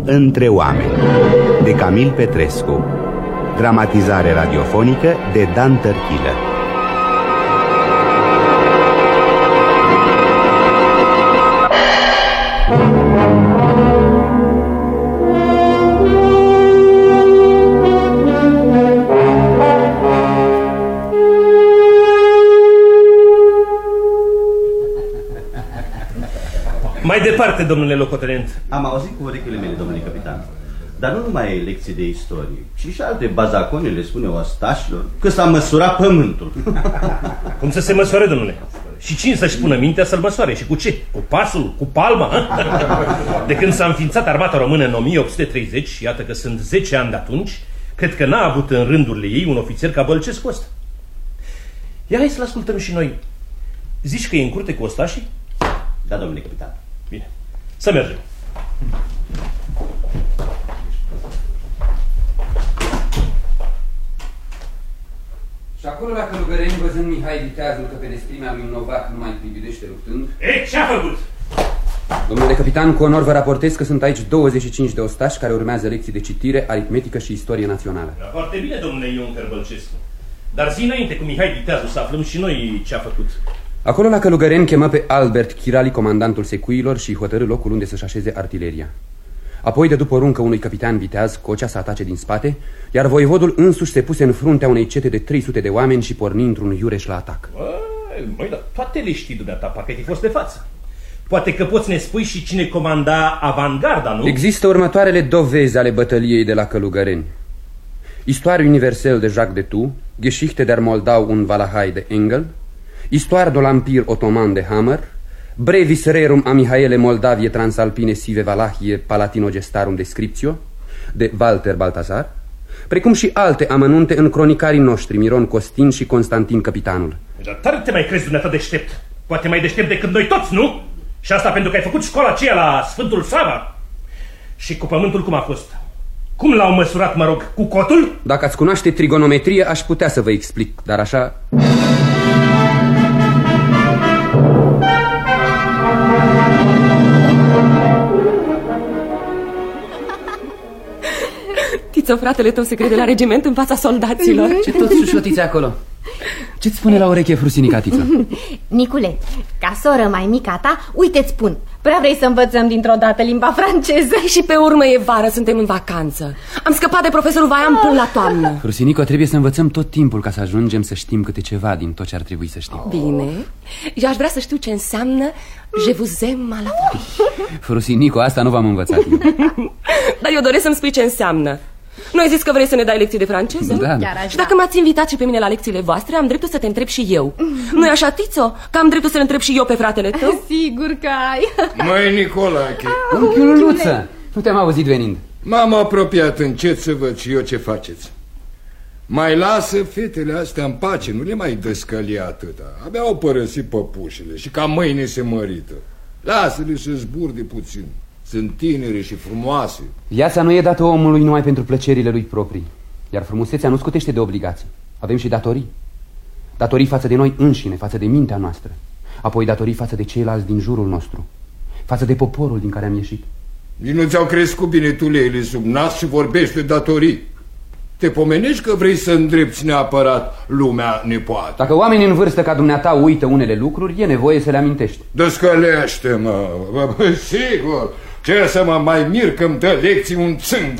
Între oameni, de Camil Petrescu. Dramatizare radiofonică de Dan Tărchilă. Mai departe, domnule locotenent. Am auzit cu urechile mele, domnule capitan. Dar nu numai lecții de istorie, ci și alte bazacone le spune ostașilor că s-a măsurat pământul. Cum să se măsoare, domnule? Și cine să-și pună mintea să-l măsoare? Și cu ce? Cu pasul? Cu palma? De când s-a înființat armata română în 1830, iată că sunt 10 ani de atunci, cred că n-a avut în rândurile ei un ofițer ca Bălcescu ăsta. Ia hai să-l ascultăm și noi. Zici că e în curte cu ostașii? Da, domnule capitan. Bine, să mergem. Și acolo la Călugăreni, văzând Mihai Viteazul că pe desprimea lui Novac nu mai privilește luptând... Ce-a făcut? Domnule capitan, cu onor vă raportez că sunt aici 25 de ostași care urmează lecții de citire, aritmetică și istorie națională. Foarte bine, domnule Ionker Bălcescu. Dar zi înainte cu Mihai Viteazul să aflăm și noi ce-a făcut. Acolo la Călugăreni chemă pe Albert Chirali, comandantul secuilor, și hotărâ locul unde să-și așeze artileria. Apoi, de după poruncă unui capitan viteaz, Cocea să atace din spate, iar voievodul însuși se puse în fruntea unei cete de 300 de oameni și porni într-un iureș la atac. Măi, dar toate le știi dumneata, parcă ai fost de față. Poate că poți ne spui și cine comanda avangarda, nu? Există următoarele dovezi ale bătăliei de la Călugăreni. Histoire universelle de Jacques de Thou, Geschichte der Moldau und Walachei de Engel, Histoire de l'Empire ottoman de Hammer, Brevis rerum a Mihaele Moldavie Transalpine sive Valahie Palatino Gestarum Descriptio de Walter Baltazar, precum și alte amănunte în cronicarii noștri, Miron Costin și Constantin Capitanul. Dar tare te mai crezi dumneata deștept. Poate mai deștept decât noi toți, nu? Și asta pentru că ai făcut școala aceea la Sfântul Sava. Și cu pământul cum a fost? Cum l-au măsurat, mă rog, cu cotul? Dacă ați cunoaște trigonometrie, aș putea să vă explic, dar așa... Tiță, fratele tău se crede la regiment în fața soldaților. Ce tot șușotiți acolo? Ce-ți spune la ureche Frusinica, Tiță? Nicule, ca soră mai mica ta, uite-ți spun, prea vrei să învățăm dintr-o dată limba franceză? Și pe urmă e vară, suntem în vacanță. Am scăpat de profesorul Vaian până la toamnă. Frusinico, trebuie să învățăm tot timpul ca să ajungem să știm câte ceva din tot ce ar trebui să știm. Bine, eu aș vrea să știu ce înseamnă je vous aime à la vie. Frusinico, asta nu v-am învățat eu. Dar eu doresc să-mi spui ce înseamnă. Nu ai zis că vrei să ne dai lecții de franceză? Da. Și dacă m-ați invitat și pe mine la lecțiile voastre, am dreptul să te întreb și eu. Nu-i așa, Tițo? Că am dreptul să-l întreb și eu pe fratele tău? Sigur că ai. Măi, Nicolache. Unchiul Luță, nu te-am auzit venind. M-am apropiat încet să văd și eu ce faceți. Mai lasă fetele astea în pace, nu le mai descălia atâta. Abia au părăsit păpușile și ca mâine se mărită. Lasă-le să zburde puțin. Sunt tinere și frumoase. Viața nu e dată omului numai pentru plăcerile lui proprii, iar frumusețea nu scutește de obligații. Avem și datorii. Datorii față de noi înșine, față de mintea noastră. Apoi datorii față de ceilalți din jurul nostru, față de poporul din care am ieșit. Nici nu ți-au crescut bine tuleile sub nas și vorbești de datorii. Te pomenești că vrei să îndrepți neapărat lumea nepoată. Dacă oamenii în vârstă ca dumneata uită unele lucruri, e nevoie să le amintești. Descălește-mă, sigur. Ce să mă mai mir că-mi dă lecții un țânc.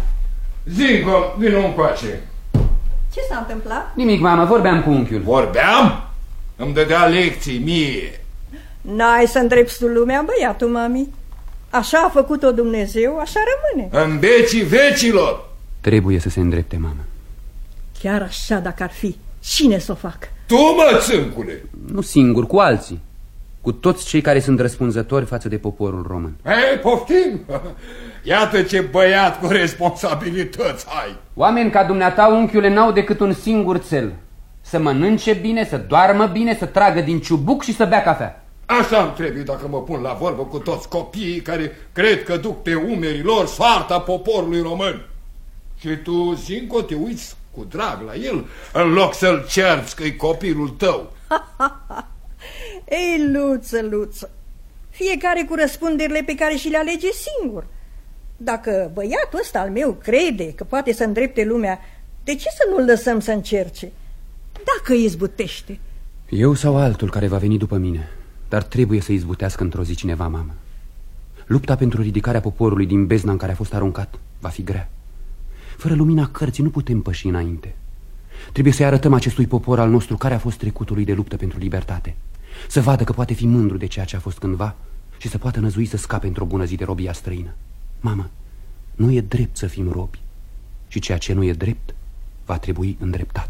Zingo, vino încoace. Ce s-a întâmplat? Nimic, mamă, vorbeam cu unchiul. Vorbeam? Îmi dădea lecții mie. N-ai să îndrepți tu lumea, băiatul, mami. Așa a făcut-o Dumnezeu, așa rămâne. În vecii vecilor. Trebuie să se îndrepte, mamă. Chiar așa dacă ar fi, cine s-o fac? Tu, mă, țâncule. Nu singur, cu alții. Cu toți cei care sunt răspunzători față de poporul român. Ei, poftim. Iată ce băiat cu responsabilități ai. Oameni ca dumneata, unchiule, n-au decât un singur cel: să mănânce bine, să doarmă bine, să tragă din ciubuc și să bea cafea. Așa îmi trebuie dacă mă pun la vorbă cu toți copiii care cred că duc pe umerii lor soarta poporului român. Și tu, Zinco, te uiți cu drag la el în loc să-l cerți că-i copilul tău. Ei, Luță, Luță, fiecare cu răspunderile pe care și le alege singur. Dacă băiatul ăsta al meu crede că poate să îndrepte lumea, de ce să nu-l lăsăm să încerce? Dacă izbutește. Eu sau altul care va veni după mine, dar trebuie să izbutească într-o zi cineva, mamă. Lupta pentru ridicarea poporului din bezna în care a fost aruncat va fi grea. Fără lumina cărții nu putem păși înainte. Trebuie să-i arătăm acestui popor al nostru care a fost trecutul lui de luptă pentru libertate, să vadă că poate fi mândru de ceea ce a fost cândva și să poată năzui să scape într-o bună zi de robia străină. Mamă, nu e drept să fim robi și ceea ce nu e drept va trebui îndreptat.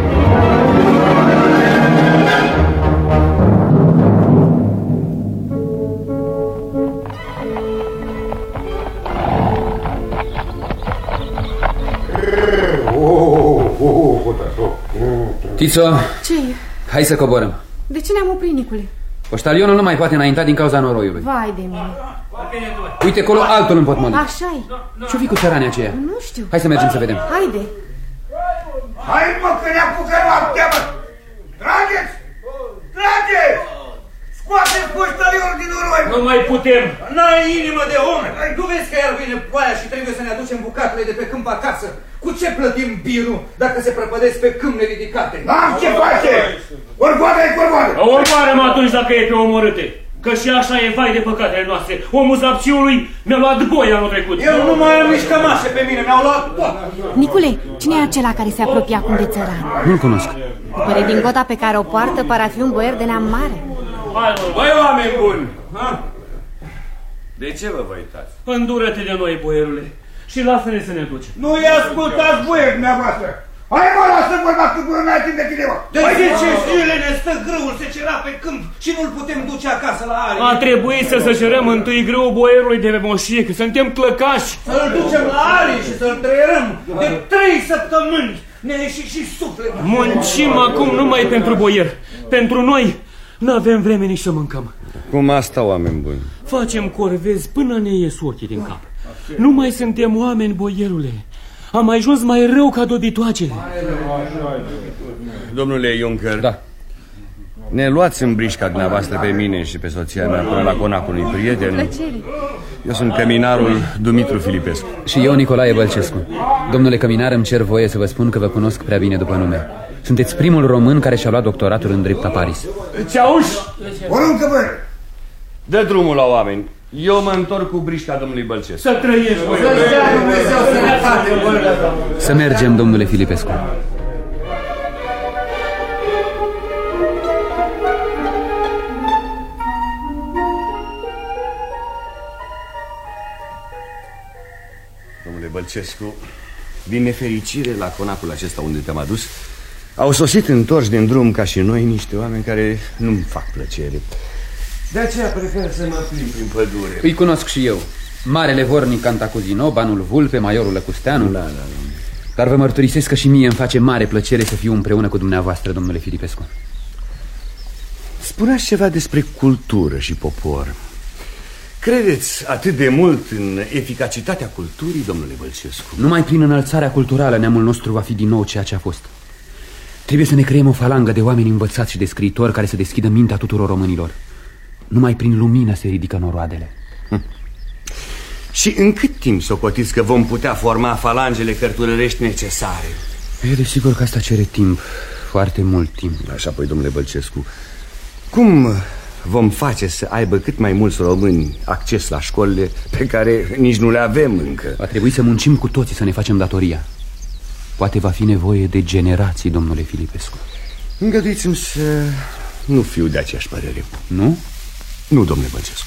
Tițo, ce-i? hai să coborăm. De ce ne-am oprit, Nicule? Poștalionul nu mai poate înainta din cauza noroiului. Vai de mine. Uite acolo altul în potmolii. Așa-i. Ce-o fi cu țăranii aceia? Nu știu. Hai să mergem să vedem. Haide. Hai mă, că ne apucă noaptea, mă! Trageți! Trageți! Scoateți poștalionul din noroi! Nu mai putem! N-ai inimă de om! Nu vezi că iar vine ploaia și trebuie să ne aducem bucatele de pe câmp acasă? Cu ce plătim birul dacă se prăpădesc pe câmp neridicate? Am ce face! Corvoadă e corvoadă! Omoară-mă atunci dacă e pe omorâte! Că și așa e vai de păcatele noastre. Omul Zapțiului mi-a luat boi anul trecut. Eu nu mai am nici cămașe pe mine, mi-au luat tot. Nicule, cine e acela care se apropie acum de țăran? Nu-l cunosc. După redingota pe care o poartă, pare a fi un boier de neam mare. Băi, oameni buni! Ha? De ce vă uitați? Îndură-te de noi, boierule, și lasă-ne să ne ducem. Nu-i ascultați boieri, dumneavoastră! Hai mă, lasă vorba că voi mai timp de tine, mă! De 10 zile ne stă grâul secerat pe câmp și nu-l putem duce acasă la arie. A trebuit să săcerăm întâi grâul boierului de pe moșie, că suntem clăcași. Să-l ducem la arie și să-l trăierăm. De 3 săptămâni ne-a ieșit și sufletul. Muncim acum numai pentru boier. Pentru noi n-avem vreme nici să mâncăm. Cum asta, oameni buni? Facem corvezi până ne ies ochii din cap. Nu mai suntem oameni, boierule. Am ajuns mai rău ca doditoacele. Domnule Juncker, da. Ne luați în brișca dumneavoastră pe mine și pe soția mea până la conacul unui prieten. Plăcere. Eu sunt căminarul Dumitru Filipescu. Și eu, Nicolae Bălcescu. Domnule căminar, îmi cer voie să vă spun că vă cunosc prea bine după nume. Sunteți primul român care și-a luat doctoratul în drept la Paris. Ce auzi? Poruncă, băi! Dă drumul la oameni. Eu mă întorc cu brișca domnului Bălcescu. Să trăiești, băi! Să-ți dea Dumnezeu sănătate, băi! Să mergem, domnule Filipescu. Domnule Bălcescu, din nefericire la conacul acesta unde te-am adus, au sosit întorși din drum ca și noi niște oameni care nu-mi fac plăcere. De aceea prefer să mă plimb prin pădure. Îi cunosc și eu. Marele vornic Cantacuzino, banul Vulpe, maiorul Lăcusteanu. Da. Dar vă mărturisesc că și mie îmi face mare plăcere să fiu împreună cu dumneavoastră, domnule Filipescu. Spuneați ceva despre cultură și popor. Credeți atât de mult în eficacitatea culturii, domnule Bălcescu? Numai prin înălțarea culturală neamul nostru va fi din nou ceea ce a fost. Trebuie să ne creăm o falangă de oameni învățați și de scriitori care să deschidă mintea tuturor românilor. Numai prin lumină se ridică noroadele. Și în cât timp socotiți că vom putea forma falangele cărturărești necesare? E desigur că asta cere timp, foarte mult timp. Așa, păi, domnule Bălcescu, cum vom face să aibă cât mai mulți români acces la școlile pe care nici nu le avem încă? Va trebui să muncim cu toții să ne facem datoria. Poate va fi nevoie de generații, domnule Filipescu. Îngăduiți-mi să nu fiu de aceeași părere. Nu? Nu, domnule Bălcescu.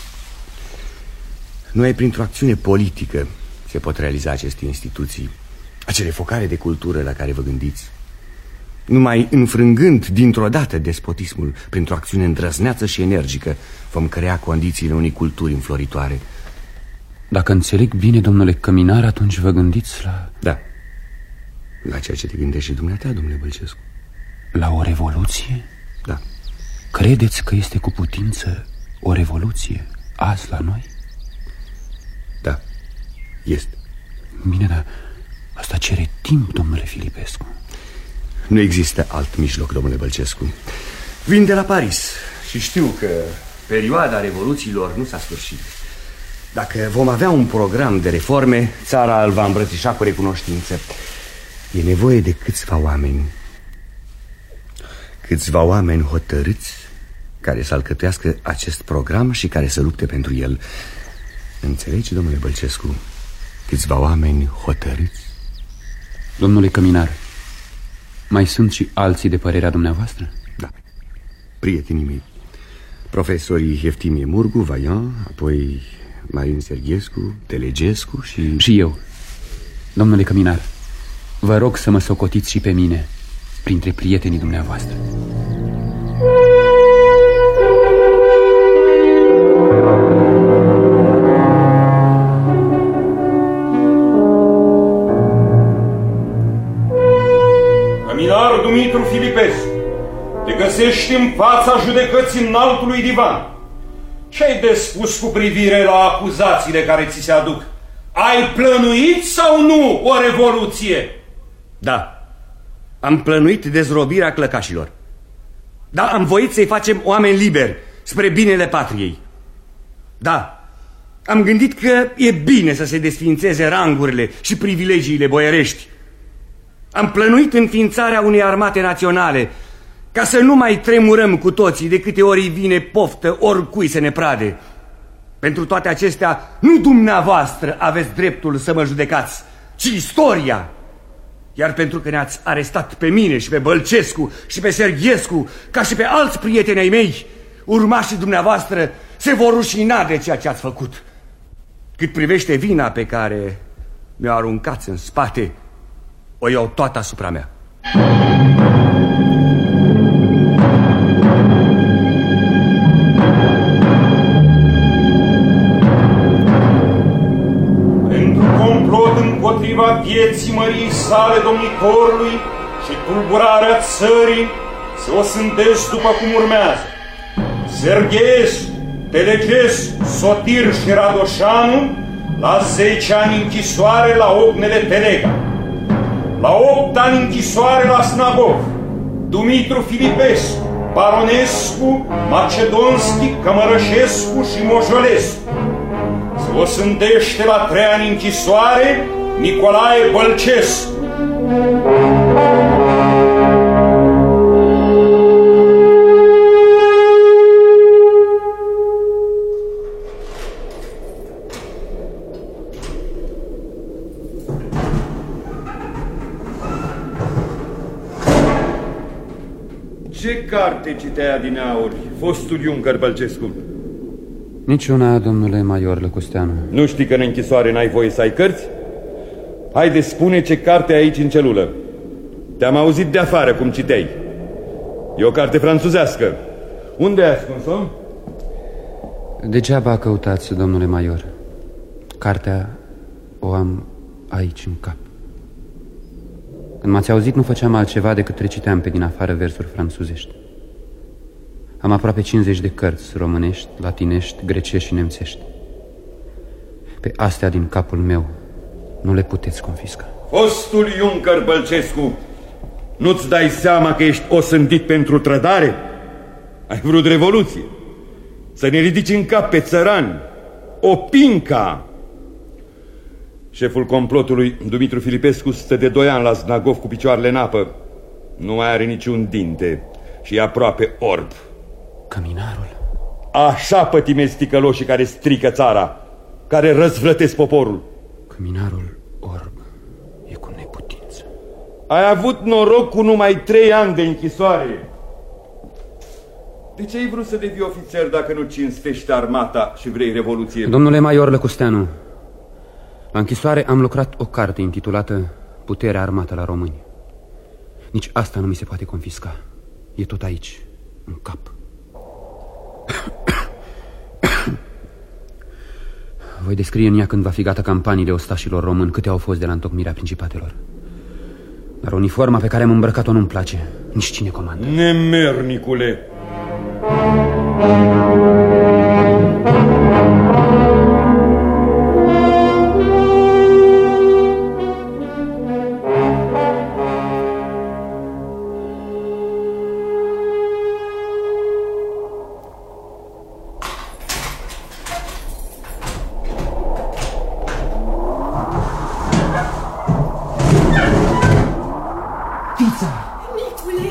Numai printr-o acțiune politică se pot realiza aceste instituții, acele focare de cultură la care vă gândiți. Numai înfrângând dintr-o dată despotismul printr-o acțiune îndrăzneață și energică vom crea condițiile unei culturi înfloritoare. Dacă înțeleg bine, domnule căminar, atunci vă gândiți la... Da, la ceea ce te gândești și dumneata, domnule Bălcescu. La o revoluție? Da. Credeți că este cu putință o revoluție azi la noi? Da, este. Bine, dar asta cere timp, domnule Filipescu. Nu există alt mijloc, domnule Bălcescu. Vin de la Paris și știu că perioada revoluțiilor nu s-a sfârșit. Dacă vom avea un program de reforme, țara îl va îmbrățișa cu recunoștință. E nevoie de câțiva oameni hotărâți care să alcătuiască acest program și care să lupte pentru el. Înțelegi, domnule Bălcescu? Câțiva oameni hotărâți. Domnule Căminar, mai sunt și alții de părerea dumneavoastră? Da, prietenii mei. Profesorii Eftimie Murgu, Vaian, apoi Marin Serghescu, Telegescu și eu. Domnule Căminar, vă rog să mă socotiți și pe mine printre prietenii dumneavoastră. Căminar Dumitru Filipescu, te găsești în fața judecății înaltului divan. Ce-ai de spus cu privire la acuzațiile care ți se aduc? Ai plănuit sau nu o revoluție? Da, am plănuit dezrobirea clăcașilor. Da, am voit să-i facem oameni liberi spre binele patriei. Da, am gândit că e bine să se desființeze rangurile și privilegiile boierești. Am plănuit înființarea unei armate naționale, ca să nu mai tremurăm cu toții de câte ori vine poftă oricui să ne prade. Pentru toate acestea, nu dumneavoastră aveți dreptul să mă judecați, ci istoria. Iar pentru că ne-ați arestat pe mine și pe Bălcescu și pe Serghescu, ca și pe alți prieteni ai mei, urmașii dumneavoastră se vor rușina de ceea ce ați făcut. Cât privește vina pe care mi-o aruncați în spate, o iau toată asupra mea. Împotriva vieții mării sale domnitorului și tulburarea țării se osândesc după cum urmează: Serghescu, Telegescu, Sotir și Radoșanu la 10 ani închisoare la Ognele Telega, la 8 ani închisoare la Snagov, Dumitru Filipescu, Baronescu, Macedonski, Cămărășescu și Mojolescu. Se osândește la 3 ani închisoare Nicolae Bălcescu. Ce carte citeai adineauri, fostul Juncker Bălcescu? Niciuna, domnule Major Lăcusteanu. Nu știi că în închisoare n-ai voie să ai cărți? Haide, spune ce carte ai aici în celulă. Te-am auzit de afară cum citeai. E o carte franțuzească. Unde ai ascuns-o? Degeaba căutați, domnule Major. Cartea o am aici în cap. Când m-ați auzit, nu făceam altceva decât reciteam pe din afară versuri franțuzești. Am aproape 50 de cărți românești, latinești, grecești și nemțești. Pe astea din capul meu nu le puteți confisca. Fostul Juncker Bălcescu, nu-ți dai seama că ești osândit pentru trădare? Ai vrut revoluție, să ne ridici în cap pe țărani, o pinca. Șeful complotului, Dumitru Filipescu, stă de 2 ani la Snagov cu picioarele în apă. Nu mai are niciun dinte și e aproape orb. Căminarul? Așa pătimesc ticăloșii care strică țara, care răzvrătesc poporul. Căminarul orb e cu neputință. Ai avut noroc cu numai 3 ani de închisoare. De ce ai vrut să devii ofițer dacă nu cinstești armata și vrei revoluție? Domnule Major Lăcusteanu, la închisoare am lucrat o carte intitulată Puterea armată la români. Nici asta nu mi se poate confisca. E tot aici, în cap. Voi descrie în ea când va fi gata campaniile ostașilor români, câte au fost de la întocmirea principatelor. Dar uniforma pe care am îmbrăcat-o nu-mi place. Nici cine comandă. Nemernicule! Nicule!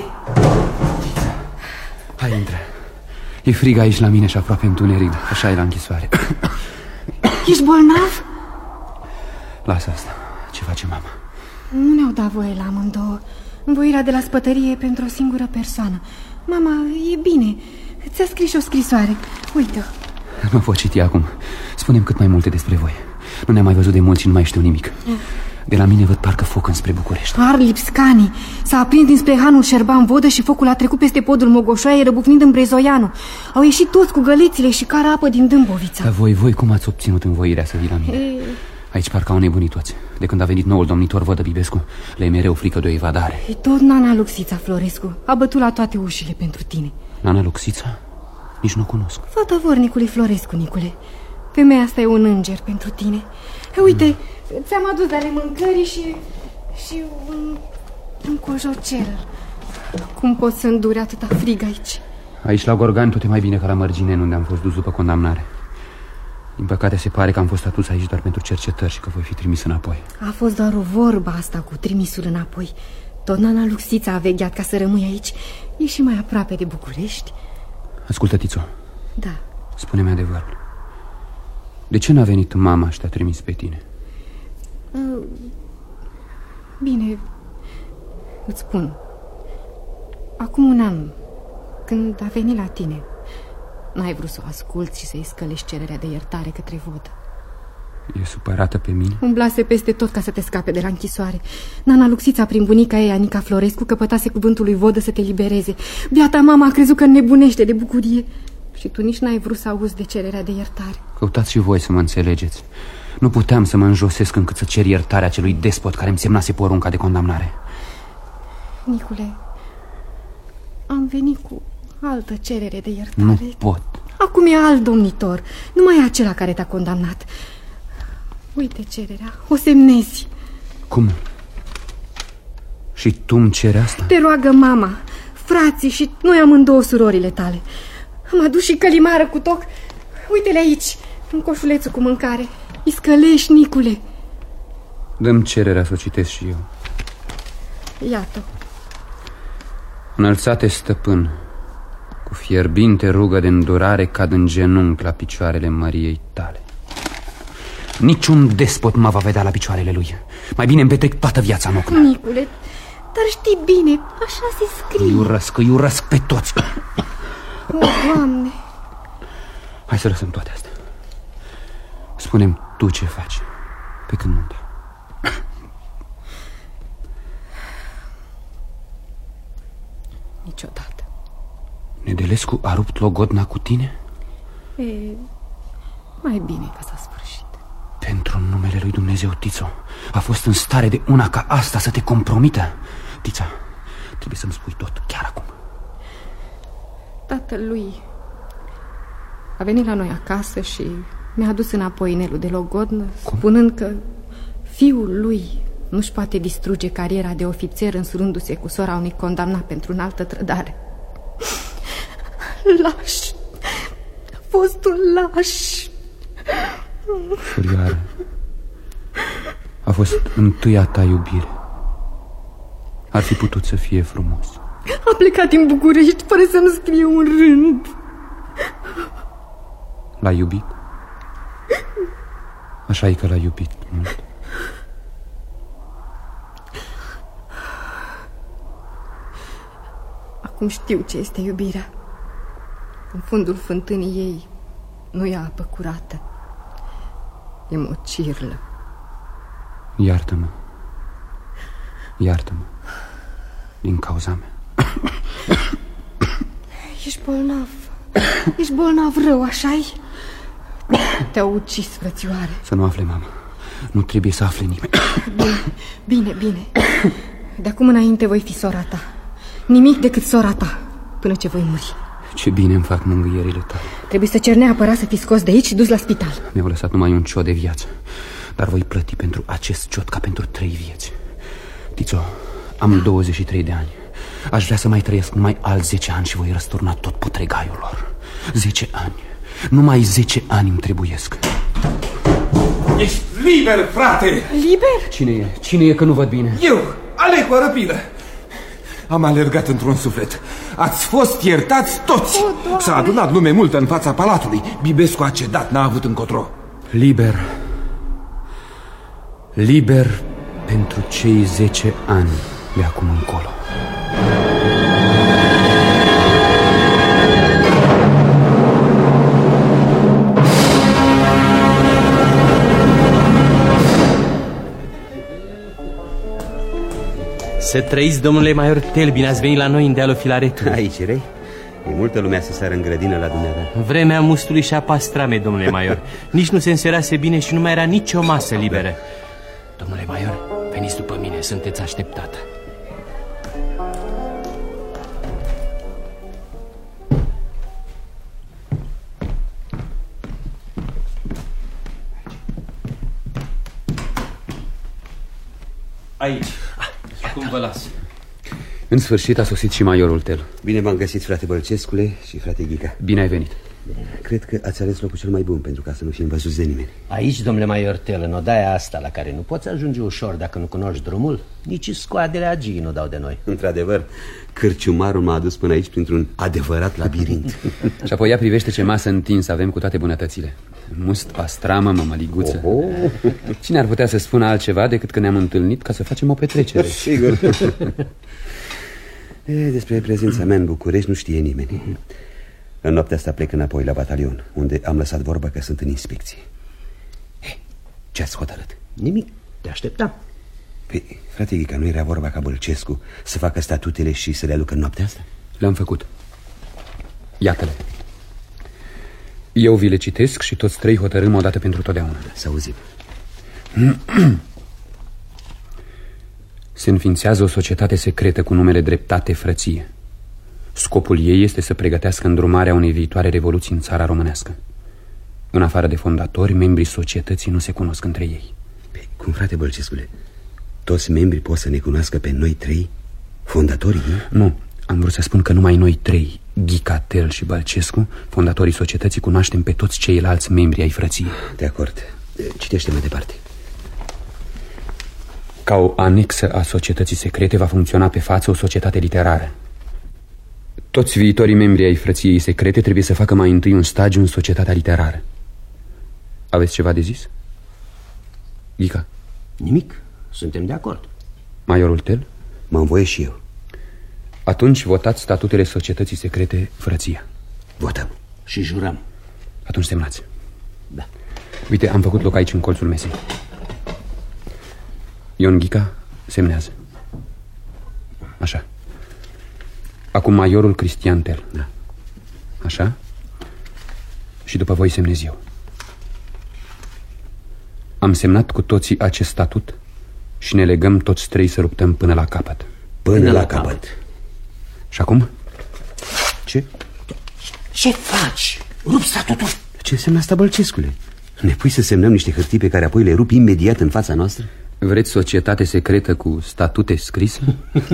Hai, intră. E frig aici la mine și aproape întuneric. Așa e la închisoare. Ești bolnav? Lasă asta. Ce face mama? Nu ne-au dat voie la amândouă. Învoirea de la spătărie e pentru o singură persoană. Mama, e bine. Ți-a scris și o scrisoare. Uite-o. Nu pot citi acum. Spune-mi cât mai multe despre voi. Nu ne-am mai văzut de mult și nu mai știu nimic. De la mine văd parcă foc înspre București. Arlipscani. S-a aprins dinspre Hanul Șerban-Vodă și focul a trecut peste podul Mogoșoaie, răbufnind în Brezoianu. Au ieșit toți cu gălețile și cara apă din Dâmbovița. Dar voi cum ați obținut învoirea să vii la mine? Aici parcă au nebunit toți. De când a venit noul domnitor Vădă Bibescu, le e mereu frică de o evadare. E tot Nana Luxița, Florescu. A bătut la toate ușile pentru tine. Nana Luxița? Nici nu o cunosc. Fătăvornicului Florescu, Nicule. Femeia asta e un înger pentru tine. Uite, ți-am adus de ale mâncării și un cojocel. Cum poți să înduri atâta frig aici? Aici la Gorgani tot e mai bine ca la Mărgineni, unde am fost dus după condamnare. Din păcate se pare că am fost adus aici doar pentru cercetări și că voi fi trimis înapoi. A fost doar o vorbă asta cu trimisul înapoi. Tot Nana Luxița a vegheat ca să rămâi aici. E și mai aproape de București. Ascultă, Tițo. Da. Spune-mi adevărul. De ce n-a venit mama și te-a trimis pe tine? Bine, îți spun. Acum un an, când a venit la tine, n-ai vrut să o asculți și să-i scălești cererea de iertare către Vodă. E supărată pe mine? Umblase peste tot ca să te scape de la închisoare. Nana Luxița, prin bunica ei, Anica Florescu, căpătase cuvântul lui Vodă să te libereze. Biata mama a crezut că înnebunește de bucurie. Și tu nici n-ai vrut să auzi de cererea de iertare. Căutați și voi să mă înțelegeți. Nu puteam să mă înjosesc încât să cer iertarea acelui despot care îmi semnase porunca de condamnare. Nicule, am venit cu altă cerere de iertare. Nu pot. Acum e alt domnitor, nu mai e acela care te-a condamnat. Uite cererea, o semnezi. Cum? Și tu îmi ceri asta? Te roagă mama, frații și noi amândouă surorile tale. Am adus și călimară cu toc. Uite-le aici, în coșulețul cu mâncare. Îi scălești, Nicule. Dă-mi cererea să o citesc și eu. Iată. Înălțate stăpân, cu fierbinte rugă de îndurare cad în genunchi la picioarele Măriei tale. Niciun despot mă va vedea la picioarele lui. Mai bine îmi petrec toată viața în ocna. Nicule, dar știi bine, așa se scrie. Îi urăsc pe toți. O, Doamne. Hai să lăsăm toate astea. Spune-mi tu ce faci pe când munte. Niciodată. Nedelescu a rupt logodna cu tine? E, mai bine că s-a sfârșit. Pentru numele lui Dumnezeu, Tițo, a fost în stare de una ca asta să te compromită? Tița, trebuie să-mi spui tot, chiar acum. Tatălui a venit la noi acasă și mi-a adus înapoi inelul de logodnă, spunând că fiul lui nu-și poate distruge cariera de ofițer însurându-se cu sora unui condamnat pentru înaltă trădare. Laș! A fost un laș! Furioară, a fost întâia ta iubire. Ar fi putut să fie frumos. A plecat din București fără să nu scrie un rând. L-a iubit? Așa e că l-a iubit mult. Acum știu ce este iubirea. În fundul fântânii ei nu e apă curată, e mocirlă. Iartă-mă. Iartă-mă. Din cauza mea. Ești bolnav. Ești bolnav rău, așa-i? Te-au ucis, frățioare. Să nu afle mama. Nu trebuie să afle nimeni. Bine, bine. De acum înainte voi fi sora ta. Nimic decât sora ta, până ce voi muri. Ce bine îmi fac mângâierile tale. Trebuie să cer neapărat să fii scos de aici și dus la spital. Mi-au lăsat numai un ciot de viață, dar voi plăti pentru acest ciot ca pentru 3 vieți. Tițo, am 23 de ani. Aș vrea să mai trăiesc numai alți 10 ani și voi răsturna tot putregaiul lor. 10 ani. Numai 10 ani îmi trebuiesc. Ești liber, frate! Liber? Cine e că nu văd bine? Eu, Alecu Arăpilă. Am alergat într-un suflet. Ați fost iertați toți. S-a adunat lume multă în fața palatului. Bibescu a cedat, n-a avut încotro. Liber. Liber pentru cei 10 ani de acum încolo. Să trăiți, domnule Major Tel, bine ați venit la noi în dealul Filaretului. Aici, rei? E multă lumea să sară în grădină la dumneavoastră. Vremea mustului și a pastrame, domnule Major. Nici nu se înserase bine și nu mai era nicio masă liberă. Domnule Major, veniți după mine, sunteți așteptată. Aici. Acum vă las. În sfârșit a sosit și majorul Tel. Bine v-am găsit, frate Bălcescule și frate Ghica. Bine ai venit. Cred că ați ales locul cel mai bun pentru ca să nu fim văzuți de nimeni. Aici, domnule Major Tel, în odaia asta la care nu poți ajunge ușor dacă nu cunoști drumul, nici scoadele agii nu dau de noi. Într-adevăr, cârciumarul m-a adus până aici printr-un adevărat labirint. Și apoi ea privește ce masă întinsă avem cu toate bunătățile. Must, pastramă, mămăliguță. Cine ar putea să spună altceva decât că ne-am întâlnit ca să facem o petrecere? Sigur. Despre prezența mea în București nu știe nimeni. În noaptea asta plec înapoi la batalion, unde am lăsat vorba că sunt în inspecție. Ce ați hotărât? Nimic, te așteptam. Păi, frate Ghica, nu era vorba ca Bălcescu să facă statutele și să le aducă în noaptea asta? Le-am făcut. Iată-le. Eu vi le citesc și toți trei hotărâm odată pentru totdeauna. Să auzim. Se înființează o societate secretă cu numele Dreptate Frăție. Scopul ei este să pregătească îndrumarea unei viitoare revoluții în țara românească. În afară de fondatori, membrii societății nu se cunosc între ei. Păi, cum, frate Bălcescule? Toți membrii pot să ne cunoască pe noi trei, fondatorii? Nu, am vrut să spun că numai noi trei, Ghica, Tel și Bălcescu, fondatorii societății, cunoaștem pe toți ceilalți membri ai frăției. De acord. Citește mai departe. Ca o anexă a societății secrete va funcționa pe față o societate literară. Toți viitorii membri ai frăției secrete trebuie să facă mai întâi un stagiu în societatea literară. Aveți ceva de zis? Ghica? Nimic, suntem de acord. Majorul Tel? Mă învoie și eu. Atunci votați statutele societății secrete Frăția. Votăm. Și jurăm. Atunci semnați. Da. Uite, am făcut loc aici în colțul mesei. Ion Ghica semnează. Așa. Acum majorul Cristian Tel. Da. Așa. Și după voi semnez eu. Am semnat cu toții acest statut și ne legăm toți trei să luptăm până la capăt. Până la capăt. Și acum? Ce? Ce faci? Rup statutul. Ce înseamnă asta, Bălcescule? Ne pui să semnăm niște hârtii pe care apoi le rup imediat în fața noastră? Vreți societate secretă cu statute scrise?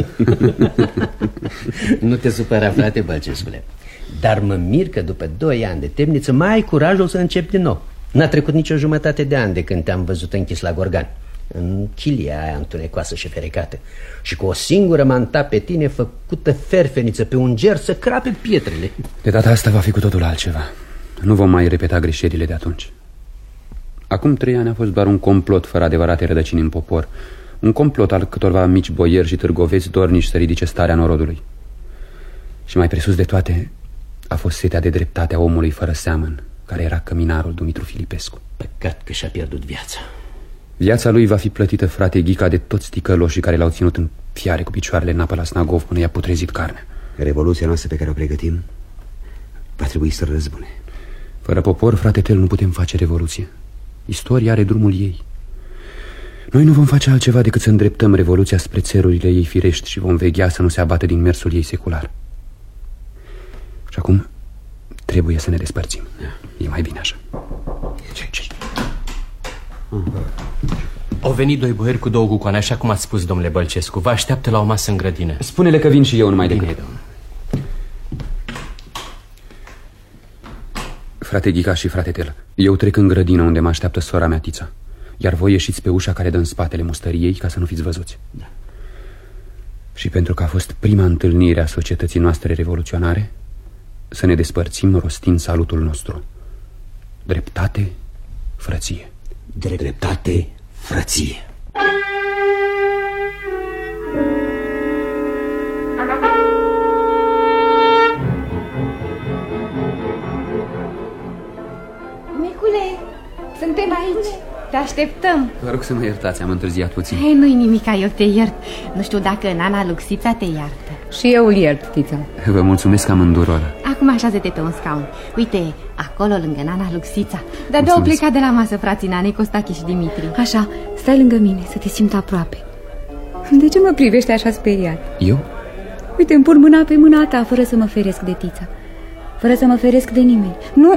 Nu te supăra, frate Bălcescule. Dar mă mir că după 2 ani de temniță mai ai curajul să începi din nou. N-a trecut nicio jumătate de an de când te-am văzut închis la Gorgan, în chilia aia întunecoasă și ferecată, și cu o singură manta pe tine făcută ferfeniță pe un ger să crape pietrele. De data asta va fi cu totul altceva. Nu vom mai repeta greșelile de atunci. Acum 3 ani a fost doar un complot fără adevărate rădăcini în popor. Un complot al câtorva mici boieri și târgoveți dornici să ridice starea norodului. Și mai presus de toate a fost setea de dreptate a omului fără seamăn, care era căminarul Dumitru Filipescu. Păcat că și-a pierdut viața. Viața lui va fi plătită, frate Ghica, de toți ticăloșii care l-au ținut în fiare cu picioarele în apă la Snagov până i-a putrezit carnea. Revoluția noastră pe care o pregătim va trebui să răzbune. Fără popor, frate Tel, nu putem face revoluție. Istoria are drumul ei. Noi nu vom face altceva decât să îndreptăm revoluția spre țerurile ei firești și vom veghea să nu se abată din mersul ei secular. Și acum trebuie să ne despărțim. E mai bine așa. Ce? Au venit 2 boieri cu 2 cucoane, așa cum ați spus, domnule Bălcescu. Vă așteaptă la o masă în grădină. Spune-le că vin și eu numai decât. Frate Ghica și frate Tel, eu trec în grădină unde mă așteaptă sora mea Tița, iar voi ieșiți pe ușa care dă în spatele mustăriei ca să nu fiți văzuți. Da. și pentru că a fost prima întâlnire a societății noastre revoluționare, să ne despărțim rostind salutul nostru: dreptate, frăție. Dreptate, frăție. Micule, suntem aici. Te așteptăm. Vă rog să mă iertați, am întârziat puțin. Hei, nu-i nimic, eu te iert. Nu știu dacă Nana Luxița te iartă. Și eu îl iert, Tița. Vă mulțumesc amândurora. Acum așează-te pe un scaun. Uite, acolo lângă Nana Luxița. De-abia au plecat de la masă frații Nanei, Costache și Dimitri. Așa, stai lângă mine, să te simt aproape. De ce mă privești așa speriat? Eu? Uite, îmi pun mâna pe mâna ta, fără să mă feresc de Tița. Fără să mă feresc de nimeni.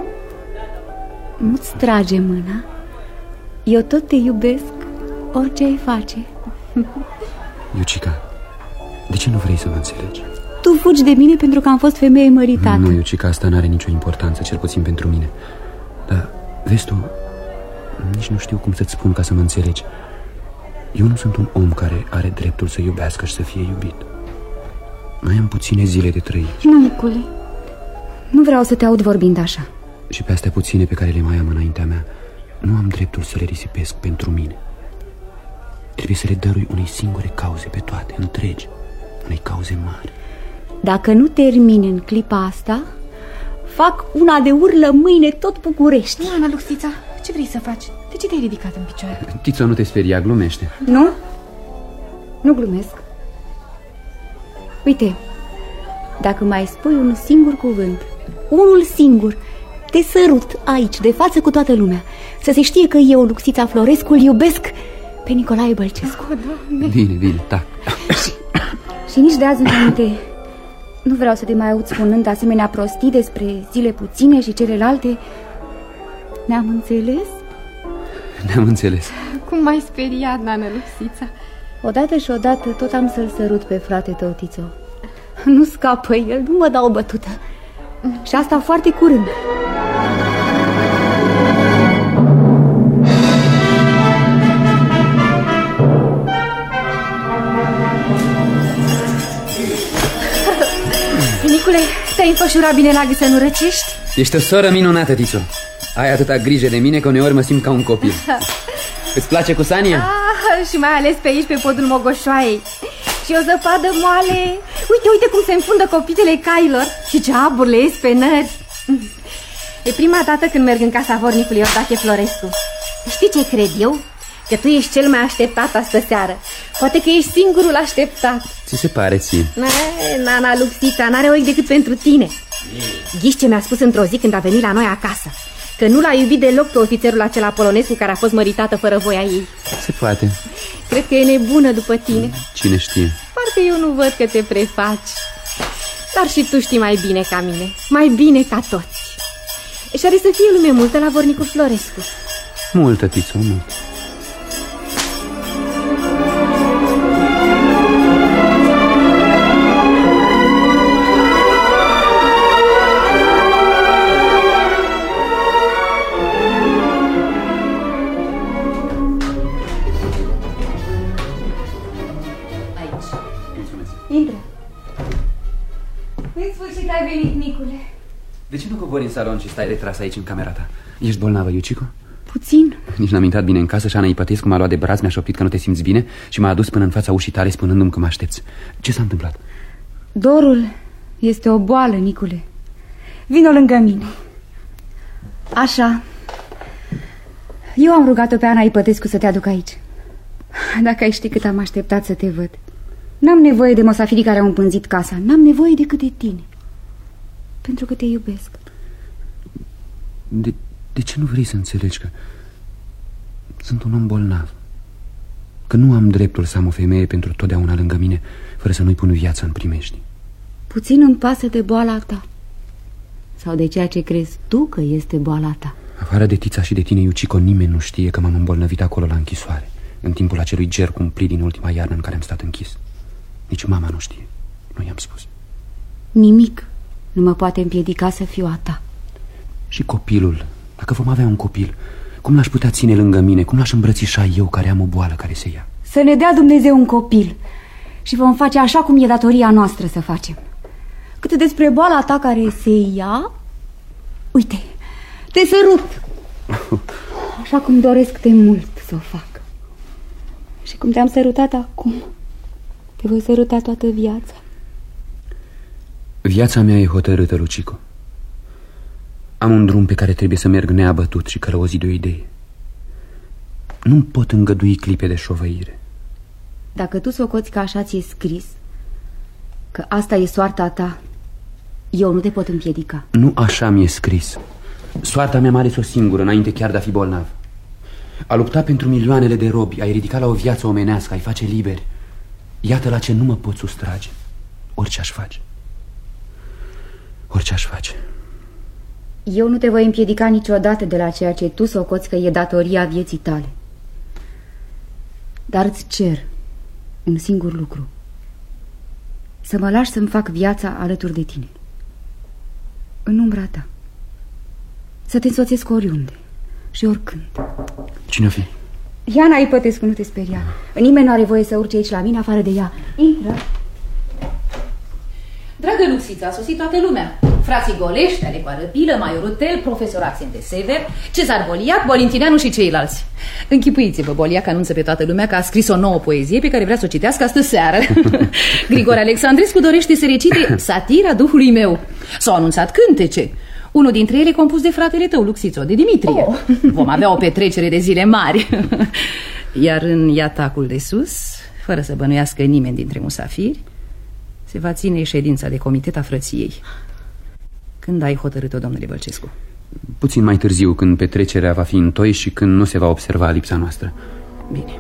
Nu-ți trage mâna. Eu tot te iubesc, orice ai face. Iucica, de ce nu vrei să mă înțelegi? Tu fugi de mine pentru că am fost femeie măritată. Nu, Iucica, asta n-are nicio importanță, cel puțin pentru mine. Dar, vezi tu, nici nu știu cum să-ți spun ca să mă înțelegi. Eu nu sunt un om care are dreptul să iubească și să fie iubit. Mai am puține zile de trăit. Nu, Nicule, nu vreau să te aud vorbind așa. Și pe astea puține pe care le mai am înaintea mea, nu am dreptul să le risipesc pentru mine. Trebuie să le dărui unei singure cauze pe toate, întregi, unei cauze mari. Dacă nu termini în clipa asta, fac una de urlă mâine tot București. Nu, Ana Luxița, ce vrei să faci? De ce te-ai ridicat în picioare? Tițo, nu te speria, glumește. Nu? Nu glumesc. Uite, dacă mai spui un singur cuvânt, unul singur, te sărut aici, de față cu toată lumea, să se știe că eu, Luxița Florescu, îl iubesc pe Nicolae Bălcescu. Bine, tac. Și nici de azi înainte nu vreau să te mai aud spunând asemenea prostii despre zile puține și celelalte. Ne-am înțeles? Ne-am înțeles. Cum m-ai speriat, Nana Luxița? Odată și odată tot am să-l sărut pe frate tău, Tițo. Nu scapă el, nu mă dau bătută. Și asta foarte curând. Nicule, te-ai înfășurat bine la gât să nu răcești? Ești o soră minunată, Tițo. Ai atâta grijă de mine că uneori mă simt ca un copil. Îți place cu Sania? Și mai ales pe aici, pe podul Mogoșoaiei. Și o zăpadă moale. Uite cum se înfundă copitele cailor și geaburile espenări. E prima dată când merg în casa vornicului Iordache Florescu. Știi ce cred eu? Că tu ești cel mai așteptat astă seară. Poate că ești singurul așteptat. Ți se pare ție? Nana Luxița n-are ochi decât pentru tine. Ghiși ce mi-a spus într-o zi când a venit la noi acasă, că nu l-a iubit deloc pe ofițerul acela polonez cu care a fost măritată fără voia ei. Se poate. Cred că e nebună după tine. Cine știe? Parcă eu nu văd că te prefaci. Dar și tu știi mai bine ca mine. Mai bine ca toți. Și are să fie lume multă la vornicul Florescu. Multă, Tițo, mult. Intră. În sfârșit ai venit, Nicule. De ce nu cobori în salon și stai retras aici în camera ta? Ești bolnavă, Iucico? Puțin. Nici n-am intrat bine în casă și Ana Ipătescu m-a luat de braț, mi-a șoptit că nu te simți bine și m-a adus până în fața ușii tale spunându-mi că mă aștepți. Ce s-a întâmplat? Dorul este o boală, Nicule. Vino lângă mine. Așa. Eu am rugat-o pe Ana Ipătescu să te aduc aici. Dacă ai ști cât am așteptat să te văd. N-am nevoie de mosafirii care au împânzit casa. N-am nevoie decât de tine. Pentru că te iubesc. De ce nu vrei să înțelegi că sunt un om bolnav? Că nu am dreptul să am o femeie pentru totdeauna lângă mine, fără să nu-i pun viața în primești. Puțin îmi pasă de boala ta. Sau de ceea ce crezi tu că este boala ta. Afară de Tița și de tine, Iucico, nimeni nu știe că m-am îmbolnăvit acolo la închisoare, în timpul acelui ger cumplit din ultima iarnă în care am stat închis. Nici mama nu știe. Nu i-am spus. Nimic nu mă poate împiedica să fiu a ta. Și copilul, dacă vom avea un copil, cum l-aș putea ține lângă mine? Cum l-aș îmbrățișa eu care am o boală care se ia? Să ne dea Dumnezeu un copil și vom face așa cum e datoria noastră să facem. Cât despre boala ta care se ia, uite, te sărut. Așa cum doresc de mult să o fac. Și cum te-am sărutat acum, te voi săruta toată viața. Viața mea e hotărâtă, Lucico. Am un drum pe care trebuie să merg neabătut și călăuzit de o idee. Nu-mi pot îngădui clipe de șovăire. Dacă tu socoți că așa ți-e scris, că asta e soarta ta, eu nu te pot împiedica. Nu așa mi-e scris. Soarta mea m-a ales o singură, înainte chiar de a fi bolnav. A lupta pentru milioanele de robi, a-i ridica la o viață omenească, a-i face liberi. Iată la ce nu mă pot sustrage. Orice aș face. Orice aș face. Eu nu te voi împiedica niciodată de la ceea ce tu socoți că e datoria vieții tale. Dar îți cer un singur lucru: să mă lași să-mi fac viața alături de tine, în umbra ta, să te însoțesc oriunde și oricând. Cine-o fi? Iana Ipătescu, nu te speria. Nimeni nu are voie să urce aici la mine afară de ea. Intră. Dragă Luxița, a sosit toată lumea. Frații Golești, Alecoară Pilă, Maiorul Tel, profesor Axente Sever, Cezar Boliac, Bolintineanu și ceilalți. Închipuiți-vă, Boliac anunță pe toată lumea că a scris o nouă poezie pe care vrea să o citească astă seară. Grigore Alexandrescu dorește să recite Satira Duhului meu. S-au anunțat cântece. Unul dintre ele compus de fratele tău, Luxițo, de Dimitrie. Vom avea o petrecere de zile mari. Iar în iatacul de sus, fără să bănuiască nimeni dintre musafiri, se va ține ședința de comitet a frăției. Când ai hotărât-o, domnule Bălcescu? Puțin mai târziu, când petrecerea va fi în toi și când nu se va observa lipsa noastră. Bine.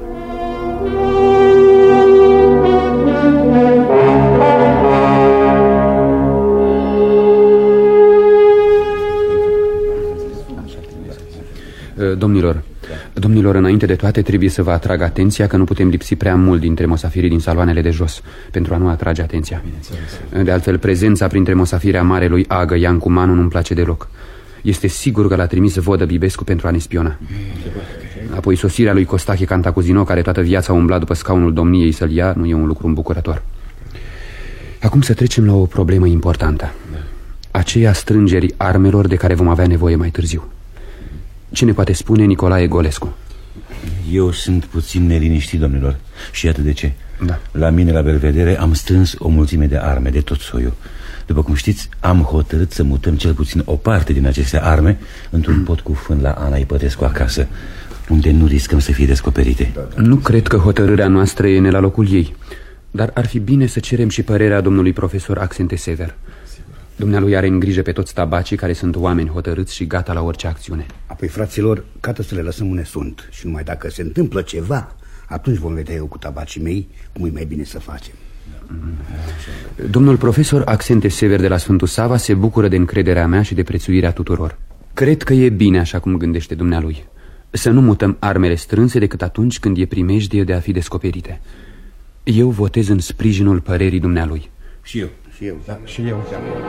Domnilor, înainte de toate trebuie să vă atrag atenția că nu putem lipsi prea mult dintre mosafirii din saloanele de jos, pentru a nu atrage atenția. De altfel, prezența printre mosafirea marelui Agă Iancu Manu nu-mi place deloc. Este sigur că l-a trimis Vodă Bibescu pentru a ne spiona. Apoi sosirea lui Costache Cantacuzino, care toată viața a umblat după scaunul domniei să-l ia, nu e un lucru îmbucurător. Acum să trecem la o problemă importantă: aceea strângerii armelor de care vom avea nevoie mai târziu. Ce ne poate spune Nicolae Golescu? Eu sunt puțin neliniștit, domnilor, și iată de ce. Da. La mine, la Belvedere, am strâns o mulțime de arme de tot soiul. După cum știți, am hotărât să mutăm cel puțin o parte din aceste arme într-un pot cu fân la Ana Ipătescu acasă, unde nu riscăm să fie descoperite. Nu cred că hotărârea noastră e la locul ei, dar ar fi bine să cerem și părerea domnului profesor Axente Sever. Dumnealui are în grijă pe toți tabacii care sunt oameni hotărâți și gata la orice acțiune. Apoi, fraților, gata să le lăsăm unde sunt. Și numai dacă se întâmplă ceva, atunci vom vedea eu cu tabacii mei cum e mai bine să facem. Domnul profesor Axente Sever de la Sfântul Sava se bucură de încrederea mea și de prețuirea tuturor. Cred că e bine așa cum gândește dumnealui. Să nu mutăm armele strânse decât atunci când e primejdie de a fi descoperite. Eu votez în sprijinul părerii dumnealui. Și eu. Și eu. Da, și eu.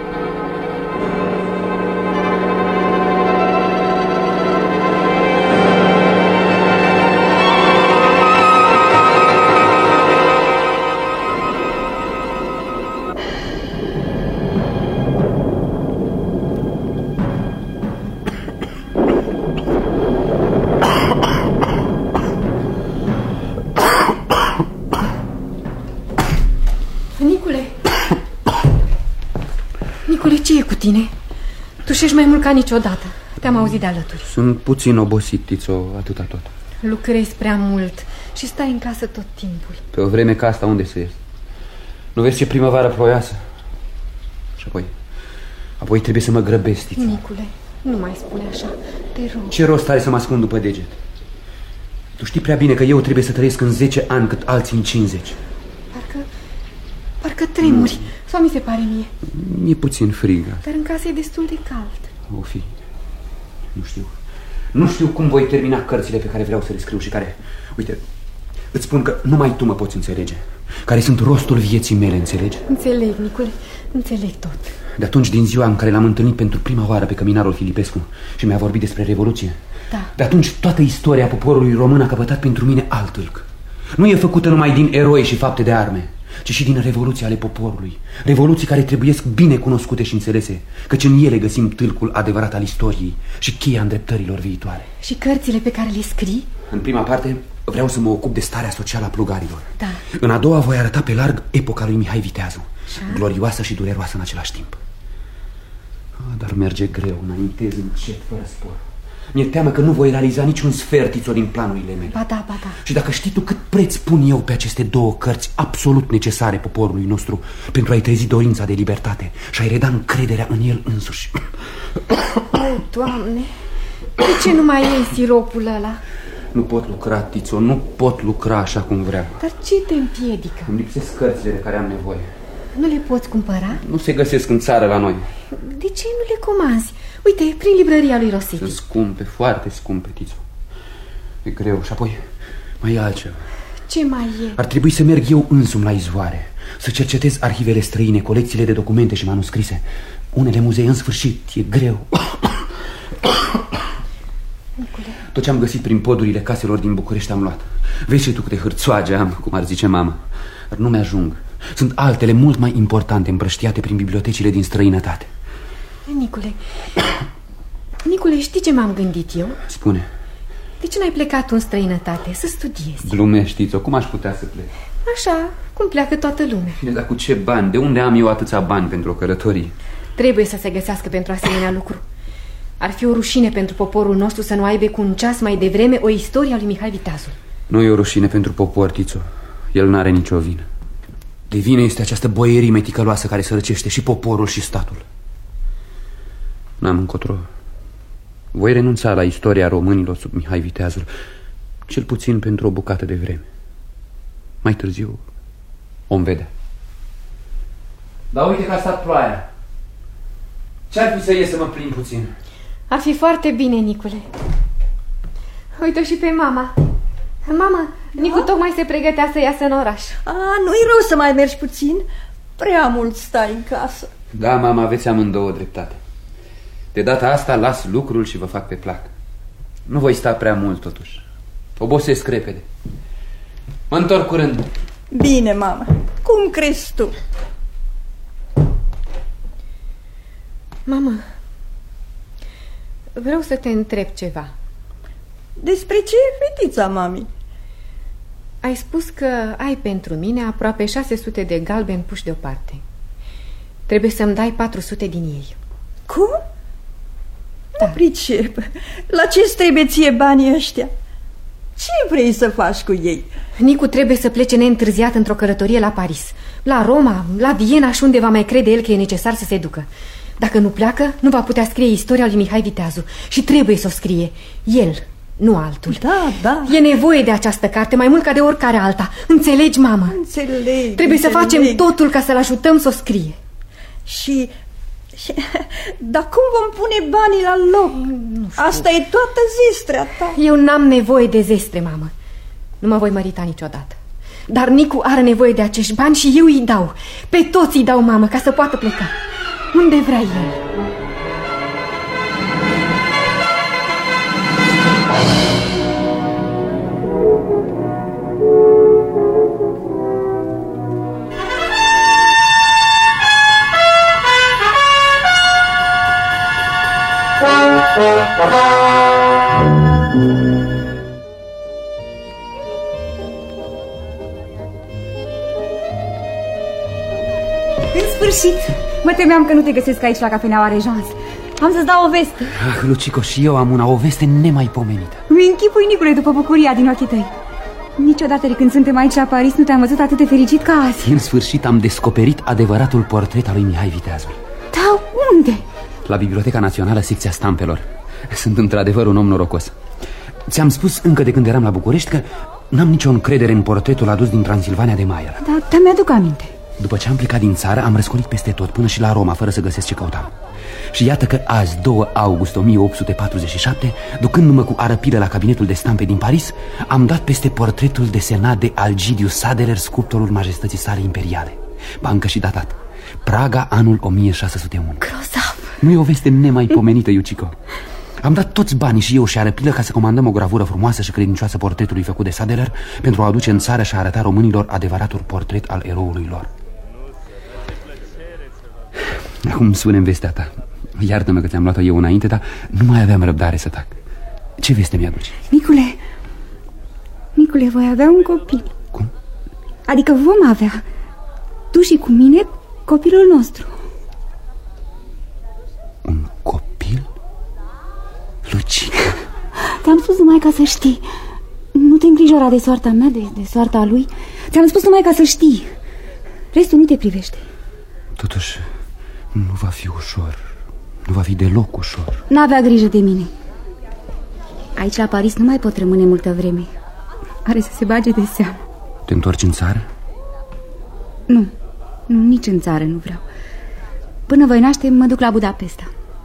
Nicule, ce e cu tine? Tușești mai mult ca niciodată. Te-am auzit de alături. Sunt puțin obosit, Tițo, atâta tot. Lucrezi prea mult și stai în casă tot timpul. Pe o vreme ca asta, unde să ies? Nu vezi ce primăvară ploioasă? Și apoi trebuie să mă grăbesc, Tițo. Nicule, nu mai spune așa, te rog. Ce rost are să mă ascund după deget? Tu știi prea bine că eu trebuie să trăiesc în 10 ani cât alții în 50. Parcă tremuri. Sau mi se pare mie? E puțin frig. Dar în casă e destul de cald. O fi. Nu știu cum voi termina cărțile pe care vreau să le scriu și care... Uite, îți spun că numai tu mă poți înțelege. Care sunt rostul vieții mele, înțelegi? Înțeleg, Nicule, înțeleg tot. De atunci, din ziua în care l-am întâlnit pentru prima oară pe căminarul Filipescu și mi-a vorbit despre Revoluție, da. De atunci toată istoria poporului român a căpătat pentru mine alt tâlc. Nu e făcută numai din eroi și fapte de arme, ci și din revoluții ale poporului. Revoluții care trebuiesc bine cunoscute și înțelese, căci în ele găsim tâlcul adevărat al istoriei și cheia îndreptărilor viitoare. Și cărțile pe care le scrii? În prima parte vreau să mă ocup de starea socială a plugarilor. Da. În a doua voi arăta pe larg epoca lui Mihai Viteazu, glorioasă și dureroasă în același timp. Dar merge greu, înaintez încet, fără spor. Mi-e teamă că nu voi realiza niciun sfertițo din planurile mele. Ba da, ba da. Și dacă știi tu cât preț pun eu pe aceste două cărți absolut necesare poporului nostru pentru a-i trezi dorința de libertate și a-i reda încrederea în el însuși. Oh, Doamne, de ce nu mai iei siropul ăla? Nu pot lucra, Tițo, nu pot lucra așa cum vreau. Dar ce te împiedică? Îmi lipsesc cărțile de care am nevoie. Nu le poți cumpăra? Nu se găsesc în țară la noi. De ce nu le comanzi? Uite, prin librăria lui Rosichi. Sunt scumpe, foarte scumpe, Tițo. E greu. Și apoi mai e altceva. Ce mai e? Ar trebui să merg eu însumi la izvoare, să cercetez arhivele străine, colecțiile de documente și manuscrise. Unele muzee, în sfârșit, e greu. Nicule. Tot ce am găsit prin podurile caselor din București am luat. Vezi și tu câte hârțoage am, cum ar zice mama. Dar nu mi-ajung. Sunt altele mult mai importante împrăștiate prin bibliotecile din străinătate. Nicule, știi ce m-am gândit eu? Spune. De ce n-ai plecat în străinătate să studiezi? Glumești-o, cum aș putea să plec? Așa, cum pleacă toată lumea. Bine, dar cu ce bani? De unde am eu atâția bani pentru o călătorie? Trebuie să se găsească pentru asemenea lucru. Ar fi o rușine pentru poporul nostru să nu aibă cu un ceas mai devreme o istorie a lui Mihai Viteazu. Nu e o rușine pentru popor, Tițo. El n-are nicio vină. De vină este această boierime ticăloasă care sărăcește și poporul și statul. N-am încotro. Voi renunța la istoria românilor sub Mihai Viteazul, cel puțin pentru o bucată de vreme. Mai târziu om vedea. Dar uite că a stat ploaia. Ce-ar fi să ies să mă plimb puțin? Ar fi foarte bine, Nicule. Uite-o și pe mama. Mama, Nicu tocmai se pregătea să iasă în oraș. Nu-i rău să mai mergi puțin. Prea mult stai în casă. Da, mama, aveți amândouă dreptate. De data asta las lucrul și vă fac pe plac. Nu voi sta prea mult totuși. Obosesc repede. Mă întorc curând. Bine, mama. Cum crezi tu? Mama, vreau să te întreb ceva. Despre ce, fetița, mami? Ai spus că ai pentru mine aproape 600 de galbeni puși deoparte. Trebuie să-mi dai 400 din ei. Cum? Da. Nu pricep. La ce-ți trebuie ție banii ăștia? Ce vrei să faci cu ei? Nicu trebuie să plece neîntârziat într-o călătorie la Paris, la Roma, la Viena și unde va mai crede el că e necesar să se ducă. Dacă nu pleacă, nu va putea scrie istoria lui Mihai Viteazu. Și trebuie să o scrie el, nu altul. Da, da. E nevoie de această carte mai mult ca de oricare alta. Înțelegi, mamă? Înțeleg. Trebuie să facem totul ca să-l ajutăm să o scrie. Și... Dar cum vom pune banii la loc? Asta e toată zestrea ta. Eu n-am nevoie de zestre, mamă. Nu mă voi mărita niciodată. Dar Nicu are nevoie de acești bani și eu îi dau. Pe toți îi dau, mamă, ca să poată pleca unde vrea el. În sfârșit, mă temeam că nu te găsesc aici la cafeneaua Regence. Am să-ți dau o veste. Lucico, și eu am o veste nemaipomenită. Mi închipui, Nicule, după bucuria din ochii tăi. Niciodată de când suntem aici la Paris nu te-am văzut atât de fericit ca azi. În sfârșit am descoperit adevăratul portret al lui Mihai Viteazul. Da, unde? La Biblioteca Națională, secția stampelor. Sunt într-adevăr un om norocos. Ți-am spus încă de când eram la București că n-am nicio încredere în portretul adus din Transilvania de Maier. Da, mi-aduc aminte. După ce am plecat din țară, am răscolit peste tot, până și la Roma, fără să găsesc ce căutam. Și iată că azi, 2 august 1847, ducându-mă cu arăpilă la cabinetul de stampe din Paris, am dat peste portretul desenat de Algidius Sadeler, sculptorul majestății sale imperiale. Bancă și datat. Praga, anul 1601. Grozav! Nu e o veste nemaipomenită, Iucico? Am dat toți banii și eu și Arăpilă ca să comandăm o gravură frumoasă și credincioasă portretului făcut de Sadeler pentru a aduce în țară și a arăta românilor adevăratul portret al eroului lor. Acum spune-mi vestea ta. Iartă-mă că ți-am luat-o eu înainte, dar nu mai aveam răbdare să tac. Ce veste mi-aduci? Nicule, voi avea un copil. Cum? Adică vom avea, tu și cu mine, copilul nostru. Un copil? Lucica. Te-am spus numai ca să știi. Nu te îngrijora de soarta mea, de soarta lui. Ți-am spus numai ca să știi. Restul nu te privește. Totuși, nu va fi ușor. Nu va fi deloc ușor. N-avea grijă de mine. Aici la Paris nu mai pot rămâne multă vreme. Are să se bage de seamă. Te întorci în țară? Nu, nici în țară nu vreau. Până voi naște, mă duc la Budapesta.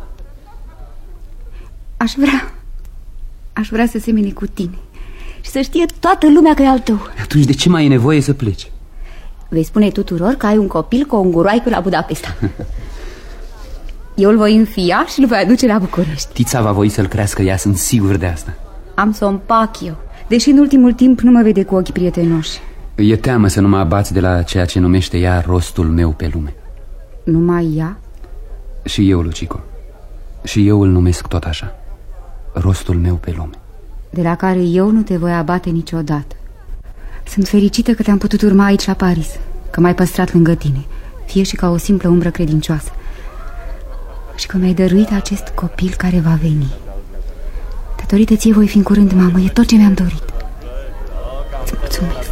Aș vrea să semene cu tine și să știe toată lumea că e al tău. Atunci de ce mai e nevoie să pleci? Vei spune tuturor că ai un copil cu o unguroaică la Budapesta. Eu îl voi înfia și îl voi aduce la București. Tița va voi să-l crească ea, sunt sigur de asta. Am să o împac eu, deși în ultimul timp nu mă vede cu ochii prietenoși. E teamă să nu mă abați de la ceea ce numește ea rostul meu pe lume. Numai ea? Și eu, Lucico. Și eu îl numesc tot așa. Rostul meu pe lume. De la care eu nu te voi abate niciodată. Sunt fericită că te-am putut urma aici la Paris, că m-ai păstrat lângă tine, fie și ca o simplă umbră credincioasă, și că mi-ai dăruit acest copil care va veni. Datorită ție voi fi în curând mamă, e tot ce mi-am dorit. Îți mulțumesc.